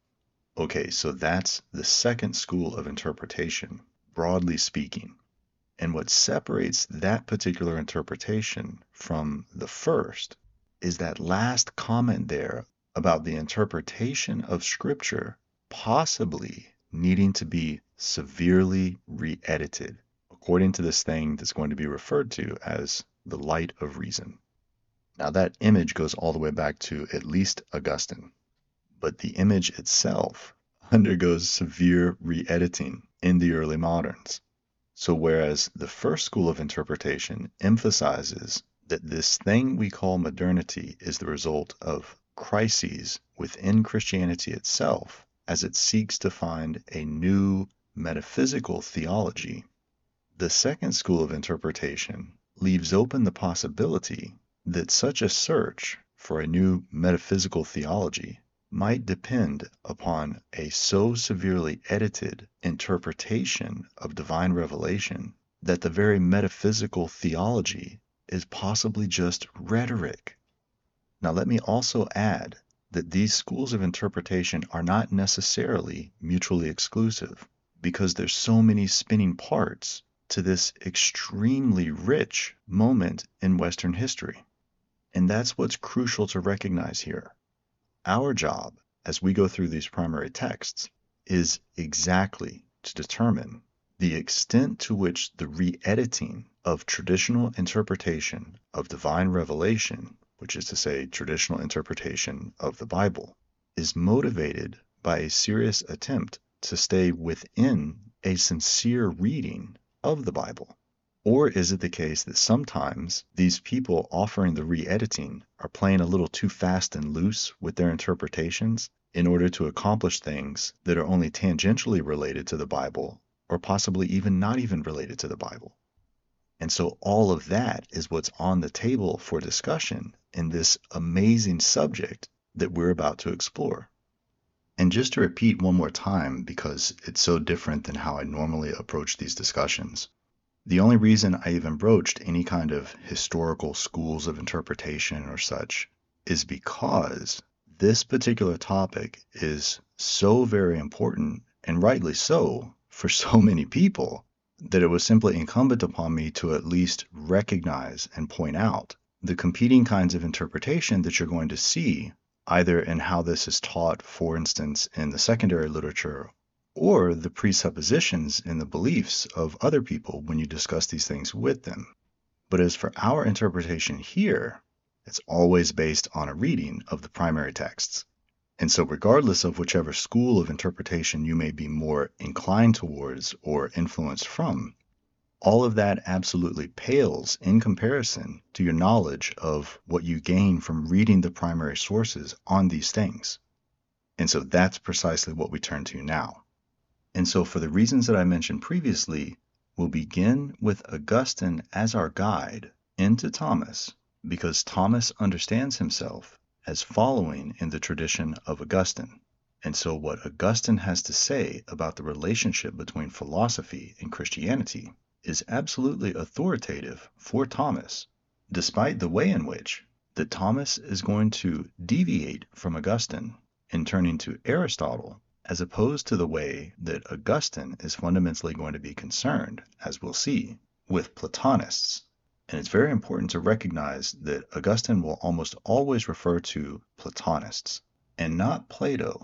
Okay, so that's the second school of interpretation, broadly speaking. And what separates that particular interpretation from the first is that last comment there about the interpretation of Scripture possibly needing to be severely re-edited, according to this thing that's going to be referred to as the light of reason. Now that image goes all the way back to at least Augustine, but the image itself undergoes severe re-editing in the early moderns. So whereas the first school of interpretation emphasizes that this thing we call modernity is the result of crises within Christianity itself as it seeks to find a new metaphysical theology, the second school of interpretation leaves open the possibility that such a search for a new metaphysical theology might depend upon a so severely edited interpretation of divine revelation that the very metaphysical theology is possibly just rhetoric. Now, let me also add that these schools of interpretation are not necessarily mutually exclusive, because there's so many spinning parts to this extremely rich moment in Western history. And that's what's crucial to recognize here. Our job, as we go through these primary texts, is exactly to determine the extent to which the re-editing of traditional interpretation of divine revelation, which is to say traditional interpretation of the Bible, is motivated by a serious attempt to stay within a sincere reading of the Bible. Or is it the case that sometimes these people offering the re-editing are playing a little too fast and loose with their interpretations in order to accomplish things that are only tangentially related to the Bible, or possibly even not even related to the Bible? And so all of that is what's on the table for discussion in this amazing subject that we're about to explore. And just to repeat one more time, because it's so different than how I normally approach these discussions, the only reason I even broached any kind of historical schools of interpretation or such is because this particular topic is so very important, and rightly so, for so many people, that it was simply incumbent upon me to at least recognize and point out the competing kinds of interpretation that you're going to see, either in how this is taught, for instance, in the secondary literature, or the presuppositions in the beliefs of other people when you discuss these things with them. But as for our interpretation here, it's always based on a reading of the primary texts. And so regardless of whichever school of interpretation you may be more inclined towards or influenced from, all of that absolutely pales in comparison to your knowledge of what you gain from reading the primary sources on these things. And so that's precisely what we turn to now. And so for the reasons that I mentioned previously, we'll begin with Augustine as our guide into Thomas, because Thomas understands himself as following in the tradition of Augustine. And so what Augustine has to say about the relationship between philosophy and Christianity is absolutely authoritative for Thomas, despite the way in which that Thomas is going to deviate from Augustine in turning to Aristotle, as opposed to the way that Augustine is fundamentally going to be concerned, as we'll see, with Platonists. And it's very important to recognize that Augustine will almost always refer to Platonists, and not Plato,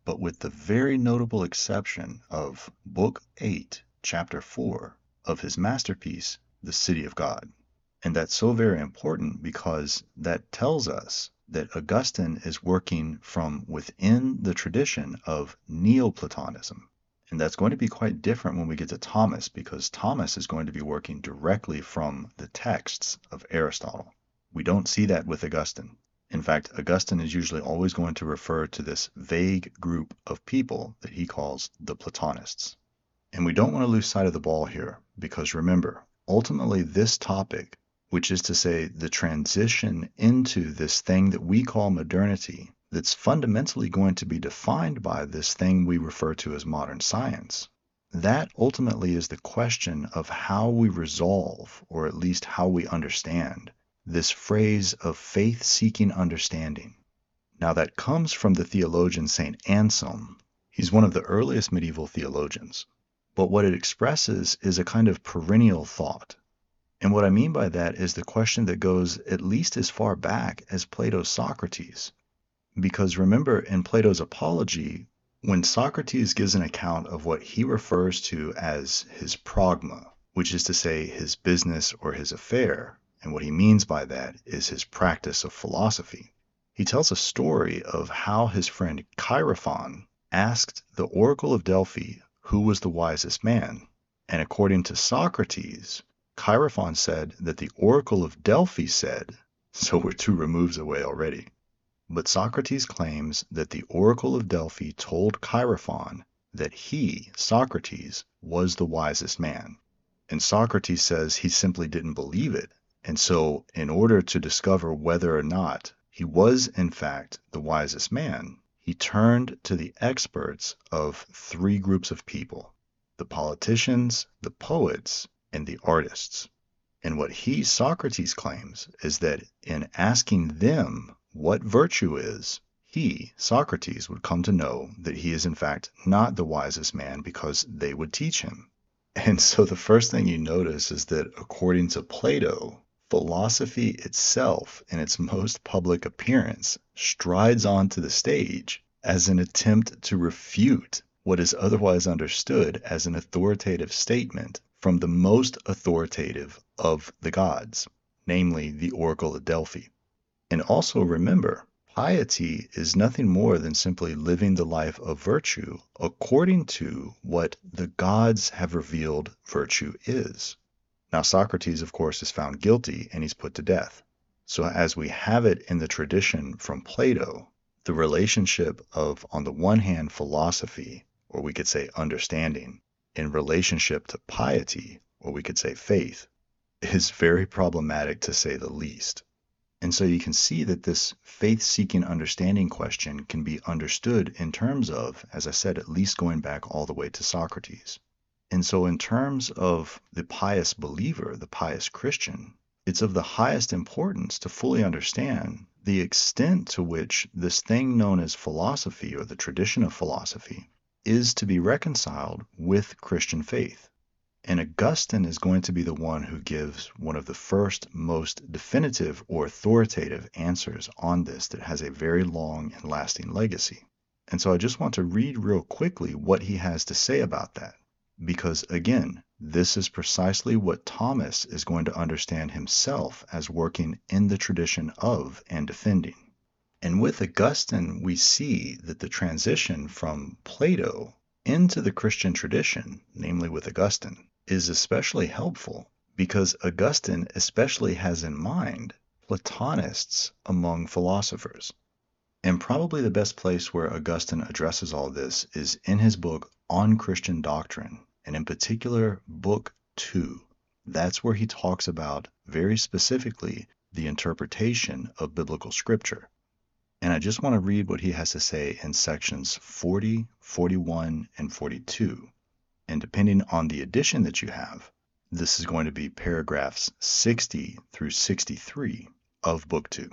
but with the very notable exception of Book eight, Chapter four of his masterpiece, The City of God. And that's so very important because that tells us that Augustine is working from within the tradition of Neoplatonism. And that's going to be quite different when we get to Thomas, because Thomas is going to be working directly from the texts of Aristotle. We don't see that with Augustine. In fact, Augustine is usually always going to refer to this vague group of people that he calls the Platonists. And we don't want to lose sight of the ball here, because remember, ultimately this topic, which is to say the transition into this thing that we call modernity, that's fundamentally going to be defined by this thing we refer to as modern science, that ultimately is the question of how we resolve, or at least how we understand, this phrase of faith-seeking understanding. Now that comes from the theologian Saint Anselm. He's one of the earliest medieval theologians. But what it expresses is a kind of perennial thought. And what I mean by that is the question that goes at least as far back as Plato's Socrates. Because remember, in Plato's Apology, when Socrates gives an account of what he refers to as his progma, which is to say his business or his affair, and what he means by that is his practice of philosophy, he tells a story of how his friend Chaerephon asked the Oracle of Delphi who was the wisest man. And according to Socrates, Chaerephon said that the Oracle of Delphi said, so we're two removes away already. But Socrates claims that the Oracle of Delphi told Chaerephon that he, Socrates, was the wisest man. And Socrates says he simply didn't believe it. And so, in order to discover whether or not he was, in fact, the wisest man, he turned to the experts of three groups of people: the politicians, the poets, and the artists. And what he, Socrates, claims is that in asking them what virtue is, he, Socrates, would come to know that he is in fact not the wisest man because they would teach him. And so the first thing you notice is that according to Plato, philosophy itself in its most public appearance strides onto the stage as an attempt to refute what is otherwise understood as an authoritative statement from the most authoritative of the gods, namely the Oracle of Delphi. And also remember, piety is nothing more than simply living the life of virtue according to what the gods have revealed virtue is. Now Socrates, of course, is found guilty and he's put to death. So as we have it in the tradition from Plato, the relationship of, on the one hand, philosophy, or we could say understanding, in relationship to piety, or we could say faith, is very problematic to say the least. And so you can see that this faith-seeking understanding question can be understood in terms of, as I said, at least going back all the way to Socrates. And so in terms of the pious believer, the pious Christian, it's of the highest importance to fully understand the extent to which this thing known as philosophy, or the tradition of philosophy, is to be reconciled with Christian faith. And Augustine is going to be the one who gives one of the first, most definitive or authoritative answers on this that has a very long and lasting legacy. And so I just want to read real quickly what he has to say about that. Because again, this is precisely what Thomas is going to understand himself as working in the tradition of and defending. And with Augustine, we see that the transition from Plato into the Christian tradition, namely with Augustine, is especially helpful because Augustine especially has in mind Platonists among philosophers. And probably the best place where Augustine addresses all this is in his book On Christian Doctrine, and in particular, Book two. That's where he talks about, very specifically, the interpretation of biblical scripture. And I just want to read what he has to say in sections forty, forty-one, and forty-two. And depending on the edition that you have, this is going to be paragraphs sixty through sixty-three of Book two.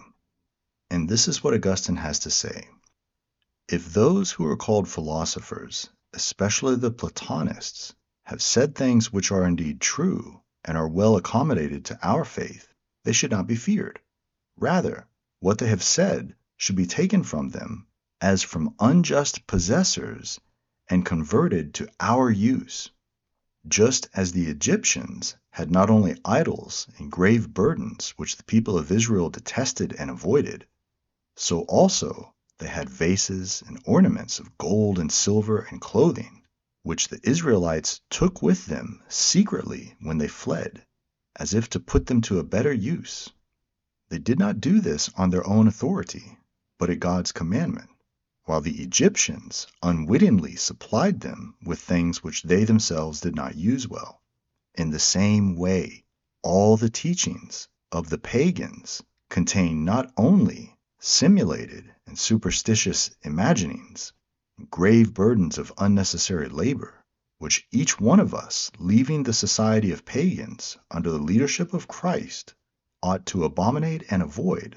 And this is what Augustine has to say. If those who are called philosophers, especially the Platonists, have said things which are indeed true and are well accommodated to our faith, they should not be feared. Rather, what they have said should be taken from them as from unjust possessors and converted to our use, just as the Egyptians had not only idols and grave burdens which the people of Israel detested and avoided, so also they had vases and ornaments of gold and silver and clothing, which the Israelites took with them secretly when they fled, as if to put them to a better use. They did not do this on their own authority, but at God's commandment, while the Egyptians unwittingly supplied them with things which they themselves did not use well. In the same way, all the teachings of the pagans contain not only simulated and superstitious imaginings, grave burdens of unnecessary labor, which each one of us, leaving the society of pagans under the leadership of Christ, ought to abominate and avoid,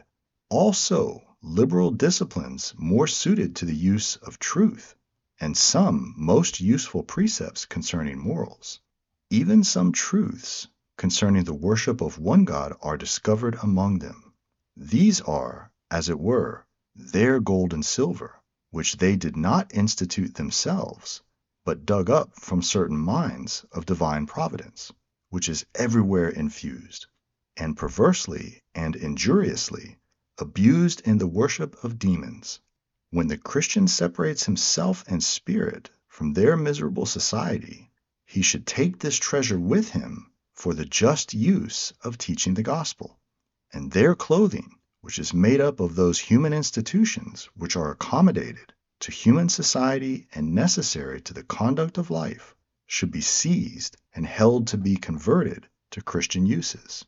also liberal disciplines more suited to the use of truth, and some most useful precepts concerning morals. Even some truths concerning the worship of one God are discovered among them. These are, as it were, their gold and silver, which they did not institute themselves, but dug up from certain mines of divine providence, which is everywhere infused, and perversely and injuriously abused in the worship of demons. When the Christian separates himself and spirit from their miserable society, he should take this treasure with him for the just use of teaching the gospel, and their clothing, which is made up of those human institutions which are accommodated to human society and necessary to the conduct of life, should be seized and held to be converted to Christian uses.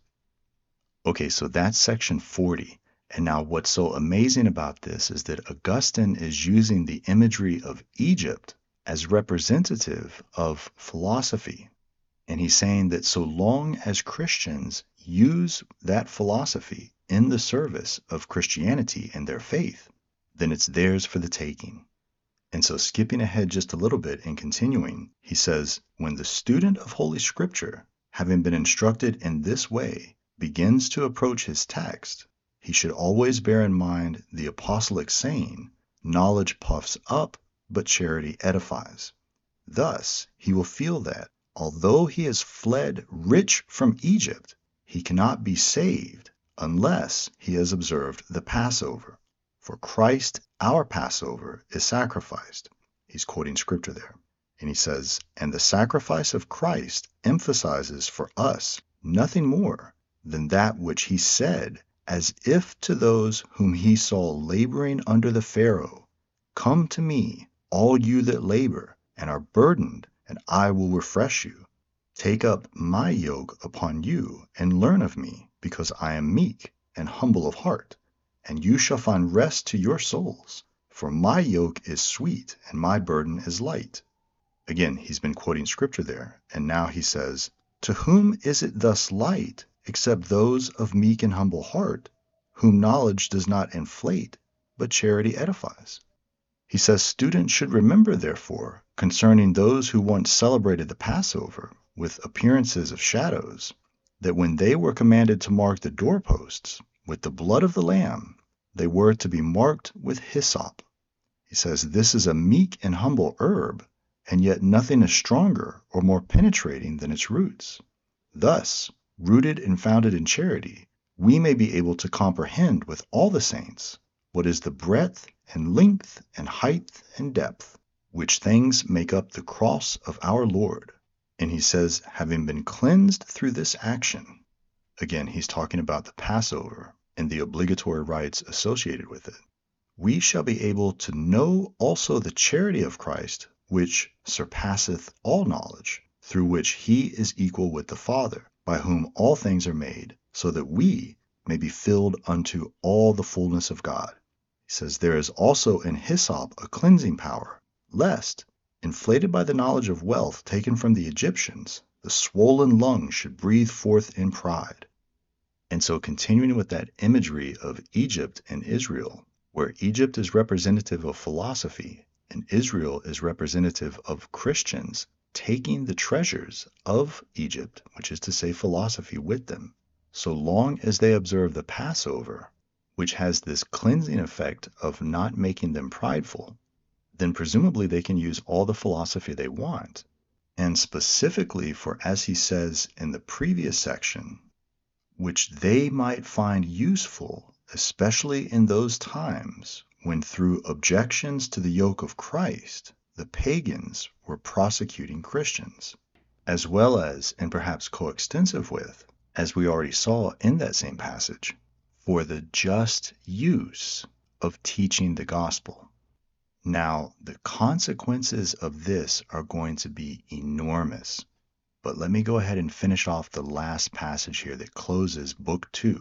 Okay, so that's section forty. And now what's so amazing about this is that Augustine is using the imagery of Egypt as representative of philosophy. And he's saying that so long as Christians use that philosophy in the service of Christianity and their faith, then it's theirs for the taking. And so skipping ahead just a little bit and continuing, he says, when the student of Holy Scripture, having been instructed in this way, begins to approach his text, he should always bear in mind the apostolic saying, knowledge puffs up, but charity edifies. Thus, he will feel that, although he has fled rich from Egypt, he cannot be saved unless he has observed the Passover. For Christ, our Passover, is sacrificed. He's quoting scripture there. And he says, and the sacrifice of Christ emphasizes for us nothing more than that which he said, as if to those whom he saw laboring under the Pharaoh, come to me, all you that labor and are burdened, and I will refresh you. Take up my yoke upon you, and learn of me, because I am meek and humble of heart, and you shall find rest to your souls. For my yoke is sweet, and my burden is light. Again, he's been quoting scripture there, and now he says, to whom is it thus light, except those of meek and humble heart, whom knowledge does not inflate, but charity edifies? He says students should remember, therefore, concerning those who once celebrated the Passover with appearances of shadows, that when they were commanded to mark the doorposts with the blood of the Lamb, they were to be marked with hyssop. He says this is a meek and humble herb, and yet nothing is stronger or more penetrating than its roots. Thus, rooted and founded in charity, we may be able to comprehend with all the saints what is the breadth and length and height and depth, which things make up the cross of our Lord. And he says, having been cleansed through this action, again, he's talking about the Passover and the obligatory rites associated with it, we shall be able to know also the charity of Christ, which surpasseth all knowledge, through which he is equal with the Father, by whom all things are made, so that we may be filled unto all the fullness of God. He says, there is also in hyssop a cleansing power, lest, inflated by the knowledge of wealth taken from the Egyptians, the swollen lungs should breathe forth in pride. And so continuing with that imagery of Egypt and Israel, where Egypt is representative of philosophy and Israel is representative of Christians taking the treasures of Egypt, which is to say philosophy, with them, so long as they observe the Passover, which has this cleansing effect of not making them prideful, then presumably they can use all the philosophy they want. And specifically for, as he says in the previous section, which they might find useful, especially in those times when through objections to the yoke of Christ, the pagans were prosecuting Christians, as well as, and perhaps coextensive with, as we already saw in that same passage, for the just use of teaching the gospel. Now, the consequences of this are going to be enormous. But let me go ahead and finish off the last passage here that closes Book two.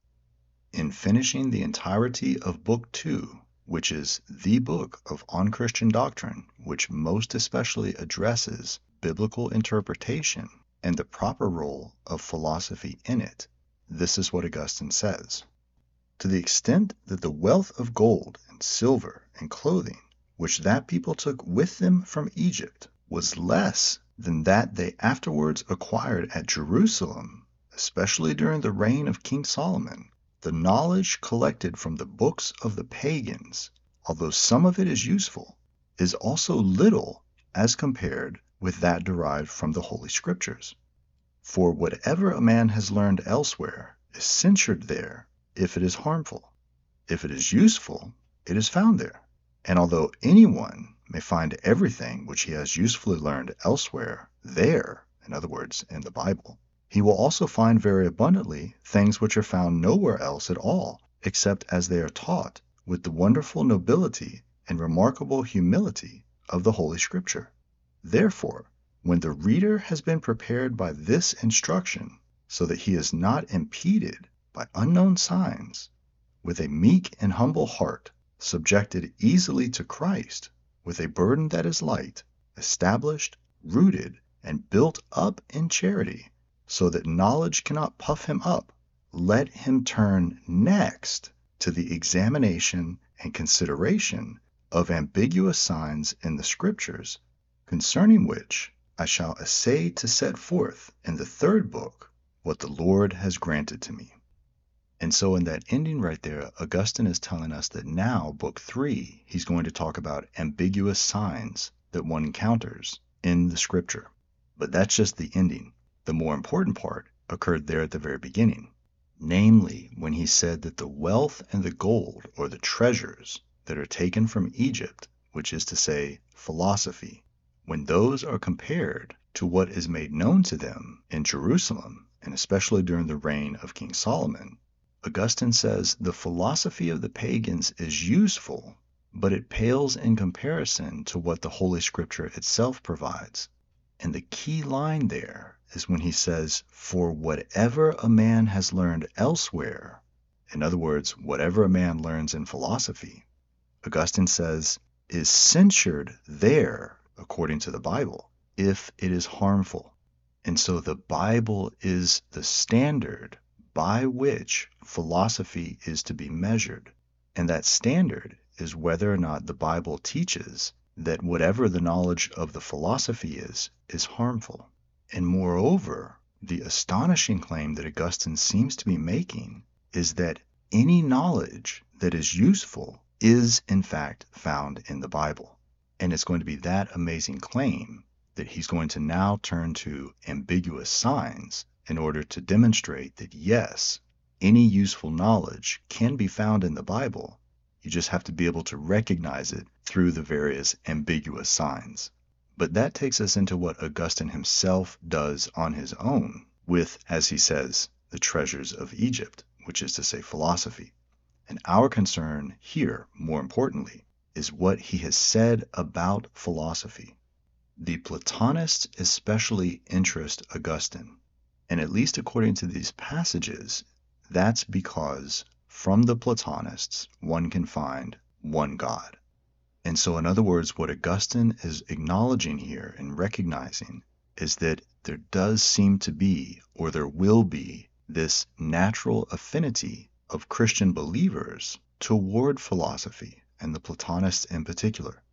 In finishing the entirety of Book two, which is the book of On Christian Doctrine, which most especially addresses biblical interpretation and the proper role of philosophy in it, this is what Augustine says. To the extent that the wealth of gold and silver and clothing, which that people took with them from Egypt, was less than that they afterwards acquired at Jerusalem, especially during the reign of King Solomon, the knowledge collected from the books of the pagans, although some of it is useful, is also little as compared with that derived from the Holy Scriptures. For whatever a man has learned elsewhere is censured there if it is harmful. If it is useful, it is found there. And although anyone may find everything which he has usefully learned elsewhere there, in other words, in the Bible, he will also find very abundantly things which are found nowhere else at all, except as they are taught with the wonderful nobility and remarkable humility of the Holy Scripture. Therefore, when the reader has been prepared by this instruction, so that he is not impeded by unknown signs, with a meek and humble heart, subjected easily to Christ, with a burden that is light, established, rooted, and built up in charity, so that knowledge cannot puff him up, let him turn next to the examination and consideration of ambiguous signs in the Scriptures, concerning which I shall essay to set forth in the third book what the Lord has granted to me. And so in that ending right there, Augustine is telling us that now, Book three, he's going to talk about ambiguous signs that one encounters in the Scripture. But that's just the ending. The more important part occurred there at the very beginning, namely when he said that the wealth and the gold, or the treasures that are taken from Egypt, which is to say, philosophy, when those are compared to what is made known to them in Jerusalem, and especially during the reign of King Solomon, Augustine says the philosophy of the pagans is useful, but it pales in comparison to what the Holy Scripture itself provides. And the key line there is when he says, for whatever a man has learned elsewhere, in other words, whatever a man learns in philosophy, Augustine says, is censured there, according to the Bible, if it is harmful. And so the Bible is the standard by which philosophy is to be measured. And that standard is whether or not the Bible teaches that whatever the knowledge of the philosophy is, is harmful. And moreover, the astonishing claim that Augustine seems to be making is that any knowledge that is useful is in fact found in the Bible. And it's going to be that amazing claim that he's going to now turn to ambiguous signs in order to demonstrate that yes, any useful knowledge can be found in the Bible. You just have to be able to recognize it through the various ambiguous signs. But that takes us into what Augustine himself does on his own with, as he says, the treasures of Egypt, which is to say philosophy. And our concern here, more importantly, is what he has said about philosophy. The Platonists especially interest Augustine, and at least according to these passages, that's because from the Platonists one can find one God. And so, in other words, what Augustine is acknowledging here and recognizing is that there does seem to be, or there will be, this natural affinity of Christian believers toward philosophy, and the Platonists in particular.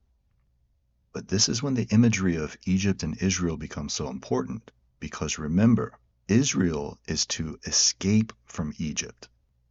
But this is when the imagery of Egypt and Israel becomes so important, because remember, Israel is to escape from Egypt,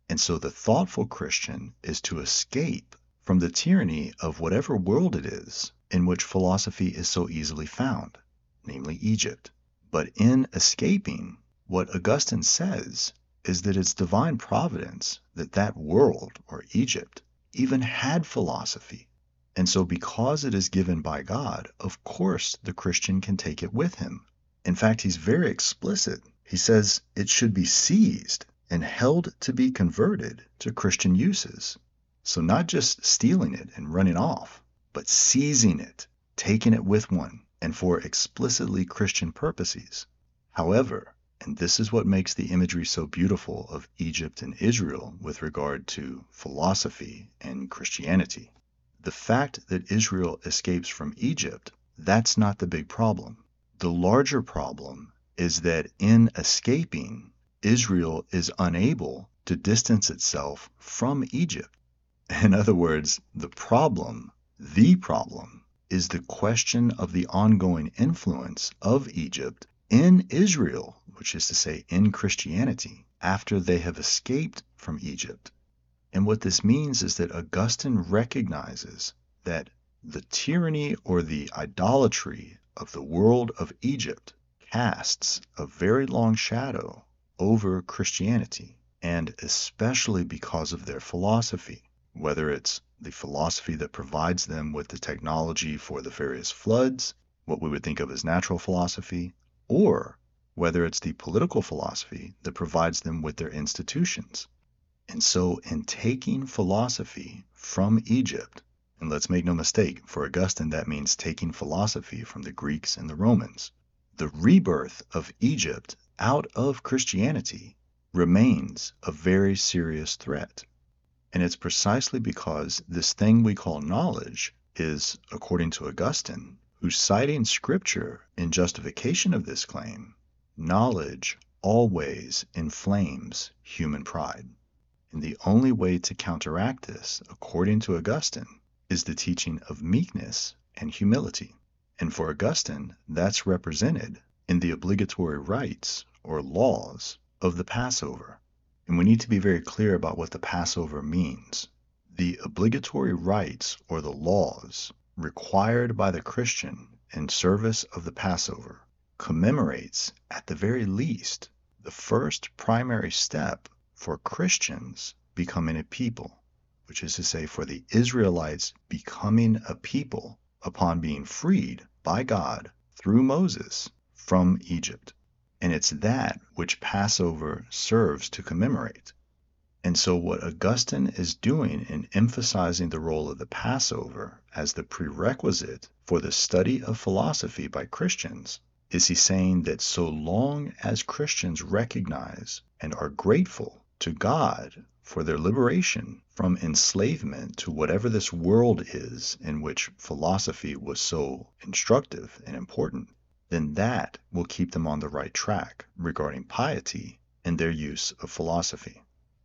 And so the thoughtful Christian is to escape from the tyranny of whatever world it is in which philosophy is so easily found, namely Egypt. But in escaping, what Augustine says is that it's divine providence that that world, or Egypt, even had philosophy. And so because it is given by God, of course the Christian can take it with him. In fact, he's very explicit. He says it should be seized and held to be converted to Christian uses. So not just stealing it and running off, but seizing it, taking it with one, and for explicitly Christian purposes. However, and this is what makes the imagery so beautiful of Egypt and Israel with regard to philosophy and Christianity. The fact that Israel escapes from Egypt, that's not the big problem. The larger problem is that in escaping, Israel is unable to distance itself from Egypt. In other words, the problem, the problem, is the question of the ongoing influence of Egypt in Israel, which is to say in Christianity, after they have escaped from Egypt. And what this means is that Augustine recognizes that the tyranny or the idolatry of the world of Egypt casts a very long shadow over Christianity, and especially because of their philosophy, whether it's the philosophy that provides them with the technology for the various floods, what we would think of as natural philosophy, or whether it's the political philosophy that provides them with their institutions. And so in taking philosophy from Egypt, and let's make no mistake, for Augustine that means taking philosophy from the Greeks and the Romans, the rebirth of Egypt out of Christianity remains a very serious threat. And it's precisely because this thing we call knowledge is, according to Augustine, who's citing Scripture in justification of this claim, knowledge always inflames human pride. And the only way to counteract this, according to Augustine, is the teaching of meekness and humility. And for Augustine, that's represented in the obligatory rites or laws of the Passover. And we need to be very clear about what the Passover means. The obligatory rites or the laws required by the Christian in service of the Passover commemorates, at the very least, the first primary step for Christians becoming a people, which is to say for the Israelites becoming a people upon being freed by God through Moses from Egypt. And it's that which Passover serves to commemorate. And so what Augustine is doing in emphasizing the role of the Passover as the prerequisite for the study of philosophy by Christians is he's saying that so long as Christians recognize and are grateful to God for their liberation from enslavement to whatever this world is in which philosophy was so instructive and important, then that will keep them on the right track regarding piety and their use of philosophy.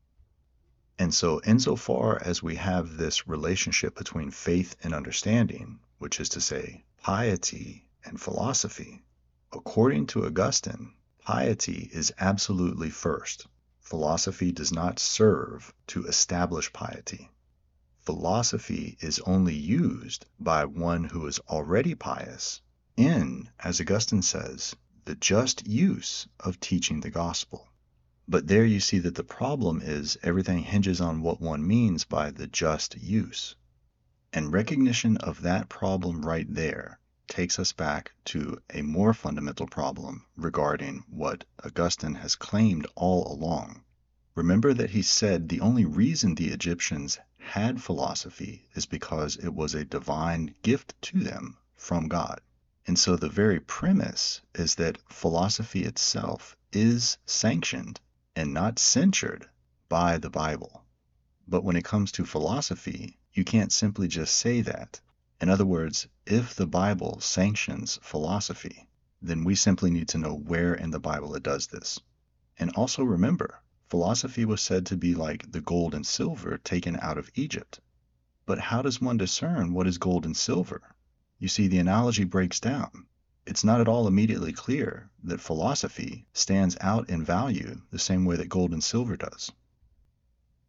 And so insofar as we have this relationship between faith and understanding, which is to say piety and philosophy, according to Augustine, piety is absolutely first. Philosophy does not serve to establish piety. Philosophy is only used by one who is already pious in, as Augustine says, the just use of teaching the gospel. But there you see that the problem is everything hinges on what one means by the just use. And recognition of that problem right there takes us back to a more fundamental problem regarding what Augustine has claimed all along. Remember that he said the only reason the Egyptians had philosophy is because it was a divine gift to them from God. And so the very premise is that philosophy itself is sanctioned and not censured by the Bible. But when it comes to philosophy, you can't simply just say that. In other words, if the Bible sanctions philosophy, then we simply need to know where in the Bible it does this. And also remember, philosophy was said to be like the gold and silver taken out of Egypt. But how does one discern what is gold and silver? You see, the analogy breaks down. It's not at all immediately clear that philosophy stands out in value the same way that gold and silver does.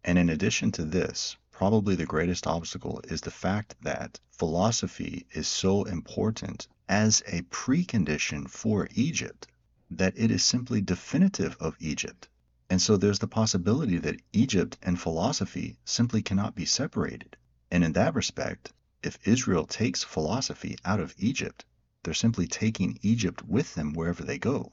And in addition to this, probably the greatest obstacle is the fact that philosophy is so important as a precondition for Egypt that it is simply definitive of Egypt. And so there's the possibility that Egypt and philosophy simply cannot be separated. And in that respect, if Israel takes philosophy out of Egypt, they're simply taking Egypt with them wherever they go.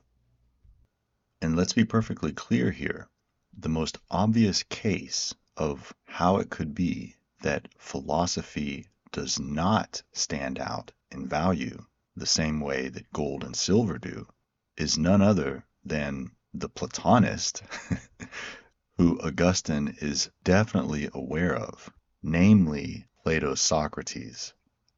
And let's be perfectly clear here. The most obvious case of how it could be that philosophy does not stand out in value the same way that gold and silver do is none other than the Platonist, who Augustine is definitely aware of, namely Plato's Socrates.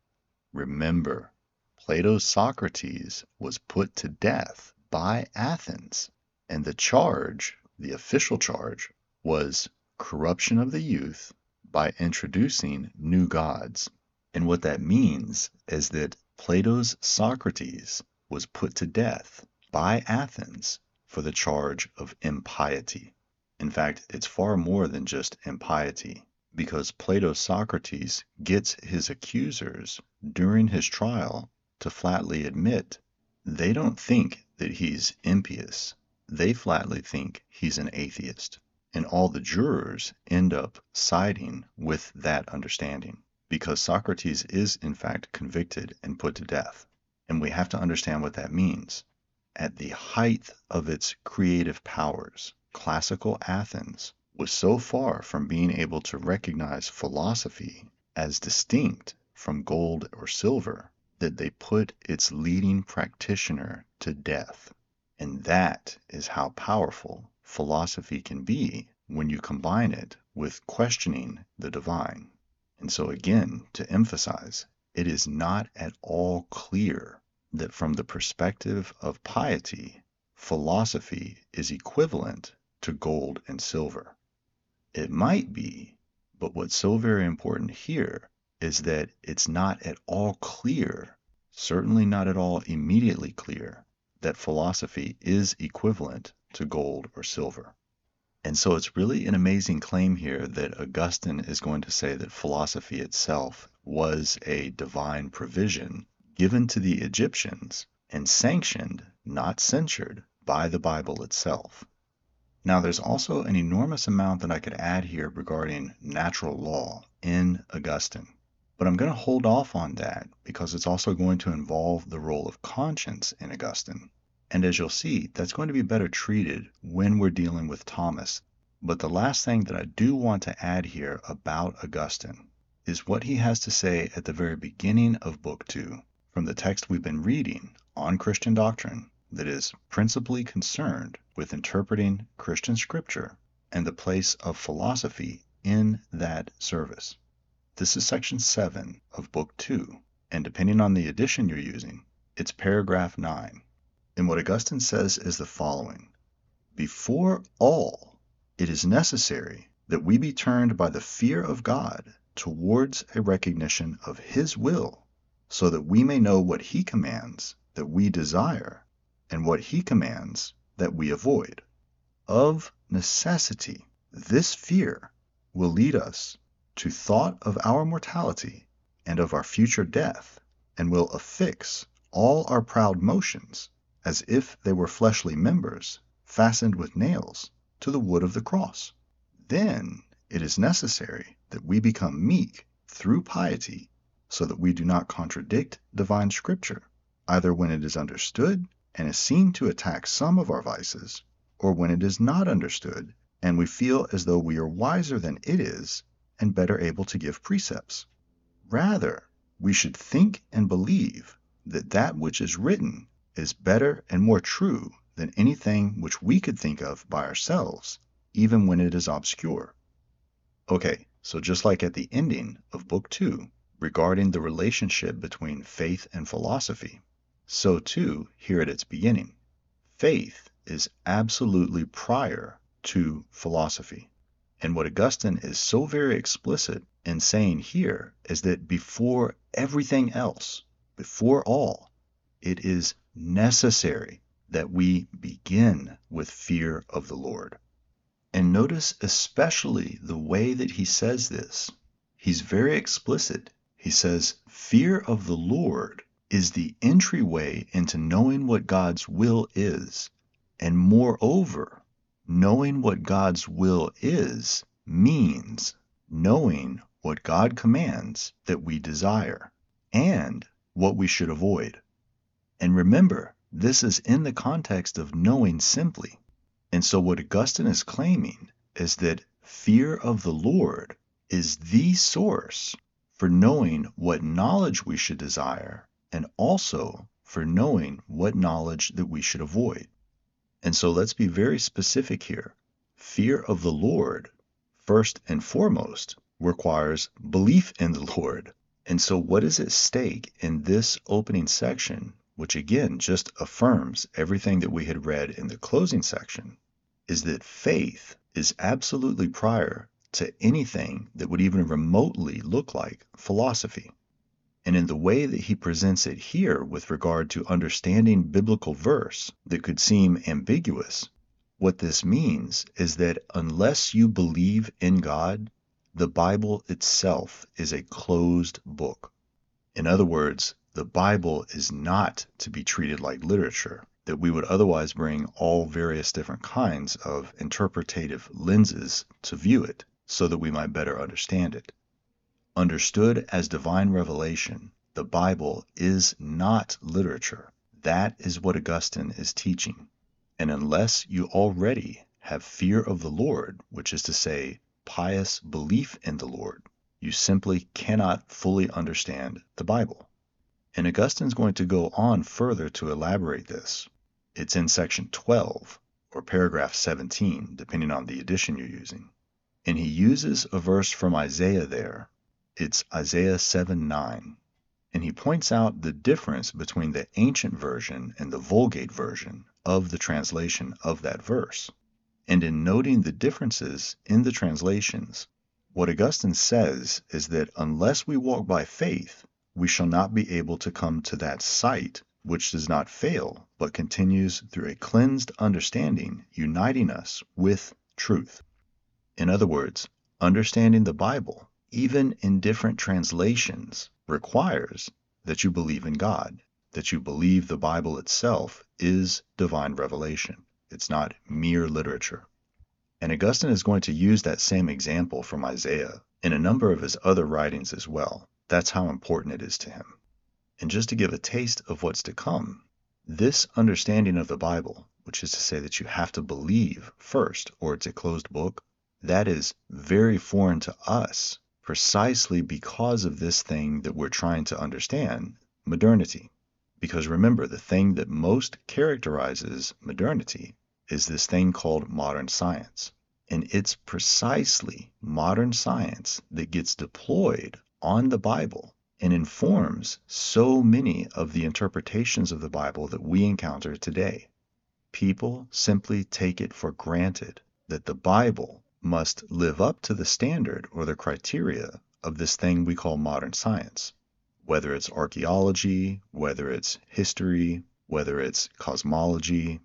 Remember, Plato's Socrates was put to death by Athens, and the charge, the official charge, was corruption of the youth by introducing new gods. And what that means is that Plato's Socrates was put to death by Athens for the charge of impiety. In fact, it's far more than just impiety, because Plato's Socrates gets his accusers during his trial to flatly admit they don't think that he's impious. They flatly think he's an atheist. And all the jurors end up siding with that understanding, because Socrates is in fact convicted and put to death. And we have to understand what that means. At the height of its creative powers, classical Athens was so far from being able to recognize philosophy as distinct from gold or silver that they put its leading practitioner to death. And that is how powerful philosophy can be when you combine it with questioning the divine. And so again, to emphasize, it is not at all clear that from the perspective of piety, philosophy is equivalent to gold and silver. It might be, but what's so very important here is that it's not at all clear, certainly not at all immediately clear, that philosophy is equivalent to gold or silver. And so it's really an amazing claim here that Augustine is going to say that philosophy itself was a divine provision given to the Egyptians and sanctioned, not censured, by the Bible itself. Now, there's also an enormous amount that I could add here regarding natural law in Augustine, but I'm going to hold off on that because it's also going to involve the role of conscience in Augustine. And as you'll see, that's going to be better treated when we're dealing with Thomas. But the last thing that I do want to add here about Augustine is what he has to say at the very beginning of Book Two, from the text we've been reading on Christian doctrine that is principally concerned with interpreting Christian scripture and the place of philosophy in that service. This is section seven of Book Two, and depending on the edition you're using, it's paragraph nine. And what Augustine says is the following: before all, it is necessary that we be turned by the fear of God towards a recognition of His will, so that we may know what He commands that we desire, and what He commands that we avoid. Of necessity, this fear will lead us to thought of our mortality and of our future death, and will affix all our proud motions, as if they were fleshly members fastened with nails to the wood of the cross. Then it is necessary that we become meek through piety, so that we do not contradict divine scripture, either when it is understood and is seen to attack some of our vices, or when it is not understood and we feel as though we are wiser than it is and better able to give precepts. Rather, we should think and believe that that which is written is better and more true than anything which we could think of by ourselves, even when it is obscure. Okay, so just like at the ending of Book Two, regarding the relationship between faith and philosophy, so too here at its beginning. Faith is absolutely prior to philosophy. And what Augustine is so very explicit in saying here is that before everything else, before all, it is necessary that we begin with fear of the Lord. And notice especially the way that he says this. He's very explicit. He says, fear of the Lord is the entryway into knowing what God's will is. And moreover, knowing what God's will is means knowing what God commands that we desire and what we should avoid. And remember, this is in the context of knowing simply. And so what Augustine is claiming is that fear of the Lord is the source for knowing what knowledge we should desire and also for knowing what knowledge that we should avoid. And so let's be very specific here. Fear of the Lord, first and foremost, requires belief in the Lord. And so what is at stake in this opening section, which again just affirms everything that we had read in the closing section, is that faith is absolutely prior to anything that would even remotely look like philosophy. And in the way that he presents it here with regard to understanding biblical verse that could seem ambiguous, what this means is that unless you believe in God, the Bible itself is a closed book. In other words, the Bible is not to be treated like literature, that we would otherwise bring all various different kinds of interpretative lenses to view it so that we might better understand it. Understood as divine revelation, the Bible is not literature. That is what Augustine is teaching. And unless you already have fear of the Lord, which is to say, pious belief in the Lord, you simply cannot fully understand the Bible. And Augustine's going to go on further to elaborate this. It's in section twelve, or paragraph seventeen, depending on the edition you're using. And he uses a verse from Isaiah there. It's Isaiah seven nine. And he points out the difference between the ancient version and the Vulgate version of the translation of that verse. And in noting the differences in the translations, what Augustine says is that unless we walk by faith, we shall not be able to come to that sight which does not fail, but continues through a cleansed understanding, uniting us with truth. In other words, understanding the Bible, even in different translations, requires that you believe in God, that you believe the Bible itself is divine revelation. It's not mere literature. And Augustine is going to use that same example from Isaiah in a number of his other writings as well. That's how important it is to him. And just to give a taste of what's to come, this understanding of the Bible, which is to say that you have to believe first or it's a closed book, that is very foreign to us precisely because of this thing that we're trying to understand, modernity. Because remember, the thing that most characterizes modernity is this thing called modern science. And it's precisely modern science that gets deployed on the Bible and informs so many of the interpretations of the Bible that we encounter today. People simply take it for granted that the Bible must live up to the standard or the criteria of this thing we call modern science. Whether it's archaeology, whether it's history, whether it's cosmology,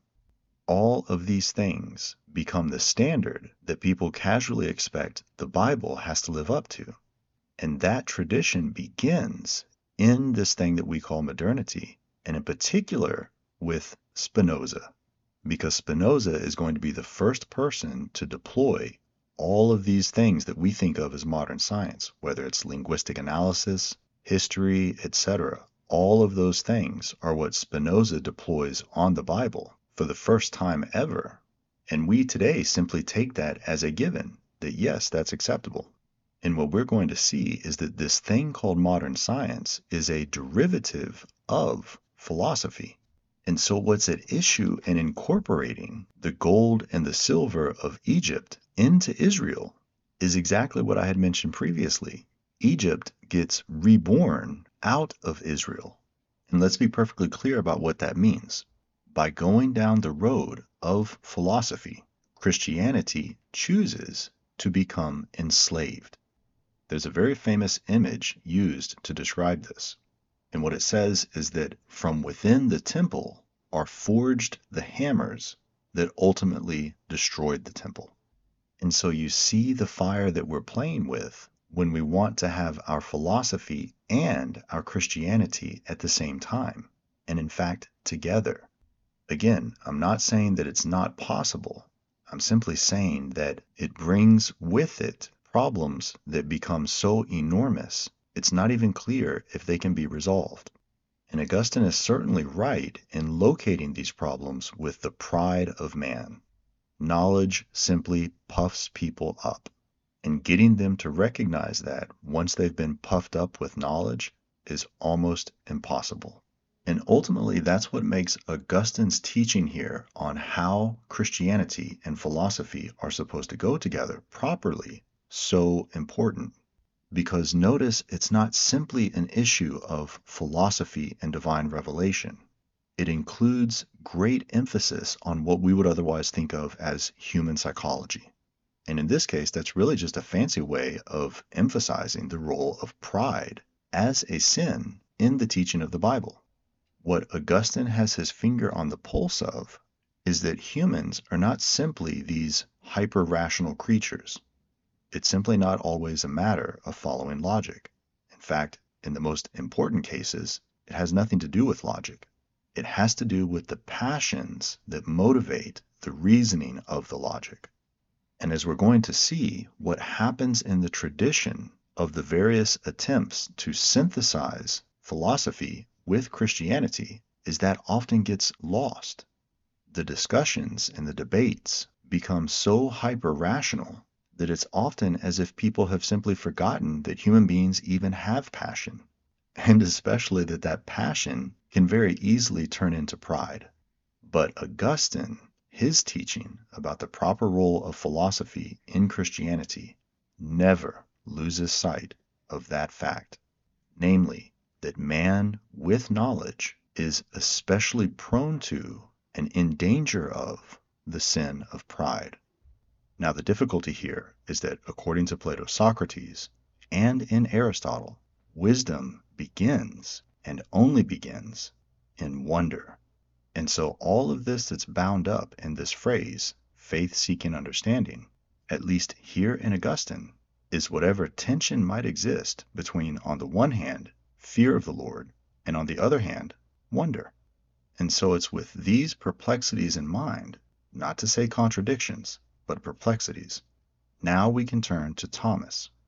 all of these things become the standard that people casually expect the Bible has to live up to. And that tradition begins in this thing that we call modernity, and in particular with Spinoza, because Spinoza is going to be the first person to deploy all of these things that we think of as modern science, whether it's linguistic analysis, history, et cetera. All of those things are what Spinoza deploys on the Bible for the first time ever. And we today simply take that as a given, that yes, that's acceptable. And what we're going to see is that this thing called modern science is a derivative of philosophy. And so what's at issue in incorporating the gold and the silver of Egypt into Israel is exactly what I had mentioned previously. Egypt gets reborn out of Israel. And let's be perfectly clear about what that means. By going down the road of philosophy, Christianity chooses to become enslaved. There's a very famous image used to describe this. And what it says is that from within the temple are forged the hammers that ultimately destroyed the temple. And so you see the fire that we're playing with when we want to have our philosophy and our Christianity at the same time, and in fact, together. Again, I'm not saying that it's not possible. I'm simply saying that it brings with it problems that become so enormous, it's not even clear if they can be resolved. And Augustine is certainly right in locating these problems with the pride of man. Knowledge simply puffs people up, and getting them to recognize that once they've been puffed up with knowledge is almost impossible. And ultimately, that's what makes Augustine's teaching here on how Christianity and philosophy are supposed to go together properly so important. Because notice, it's not simply an issue of philosophy and divine revelation. It includes great emphasis on what we would otherwise think of as human psychology. And in this case, that's really just a fancy way of emphasizing the role of pride as a sin in the teaching of the Bible. What Augustine has his finger on the pulse of is that humans are not simply these hyper-rational creatures. It's simply not always a matter of following logic. In fact, in the most important cases, it has nothing to do with logic. It has to do with the passions that motivate the reasoning of the logic. And as we're going to see, what happens in the tradition of the various attempts to synthesize philosophy with Christianity is that often gets lost. The discussions and the debates become so hyper-rational that it's often as if people have simply forgotten that human beings even have passion, and especially that that passion can very easily turn into pride. But Augustine, his teaching about the proper role of philosophy in Christianity, never loses sight of that fact, namely, that man with knowledge is especially prone to and in danger of the sin of pride. Now, the difficulty here is that according to Plato's Socrates and in Aristotle, wisdom begins and only begins in wonder. And so all of this that's bound up in this phrase, faith seeking understanding, at least here in Augustine, is whatever tension might exist between, on the one hand, fear of the Lord, and on the other hand, wonder. And so it's with these perplexities in mind, not to say contradictions, but perplexities. Now we can turn to Thomas,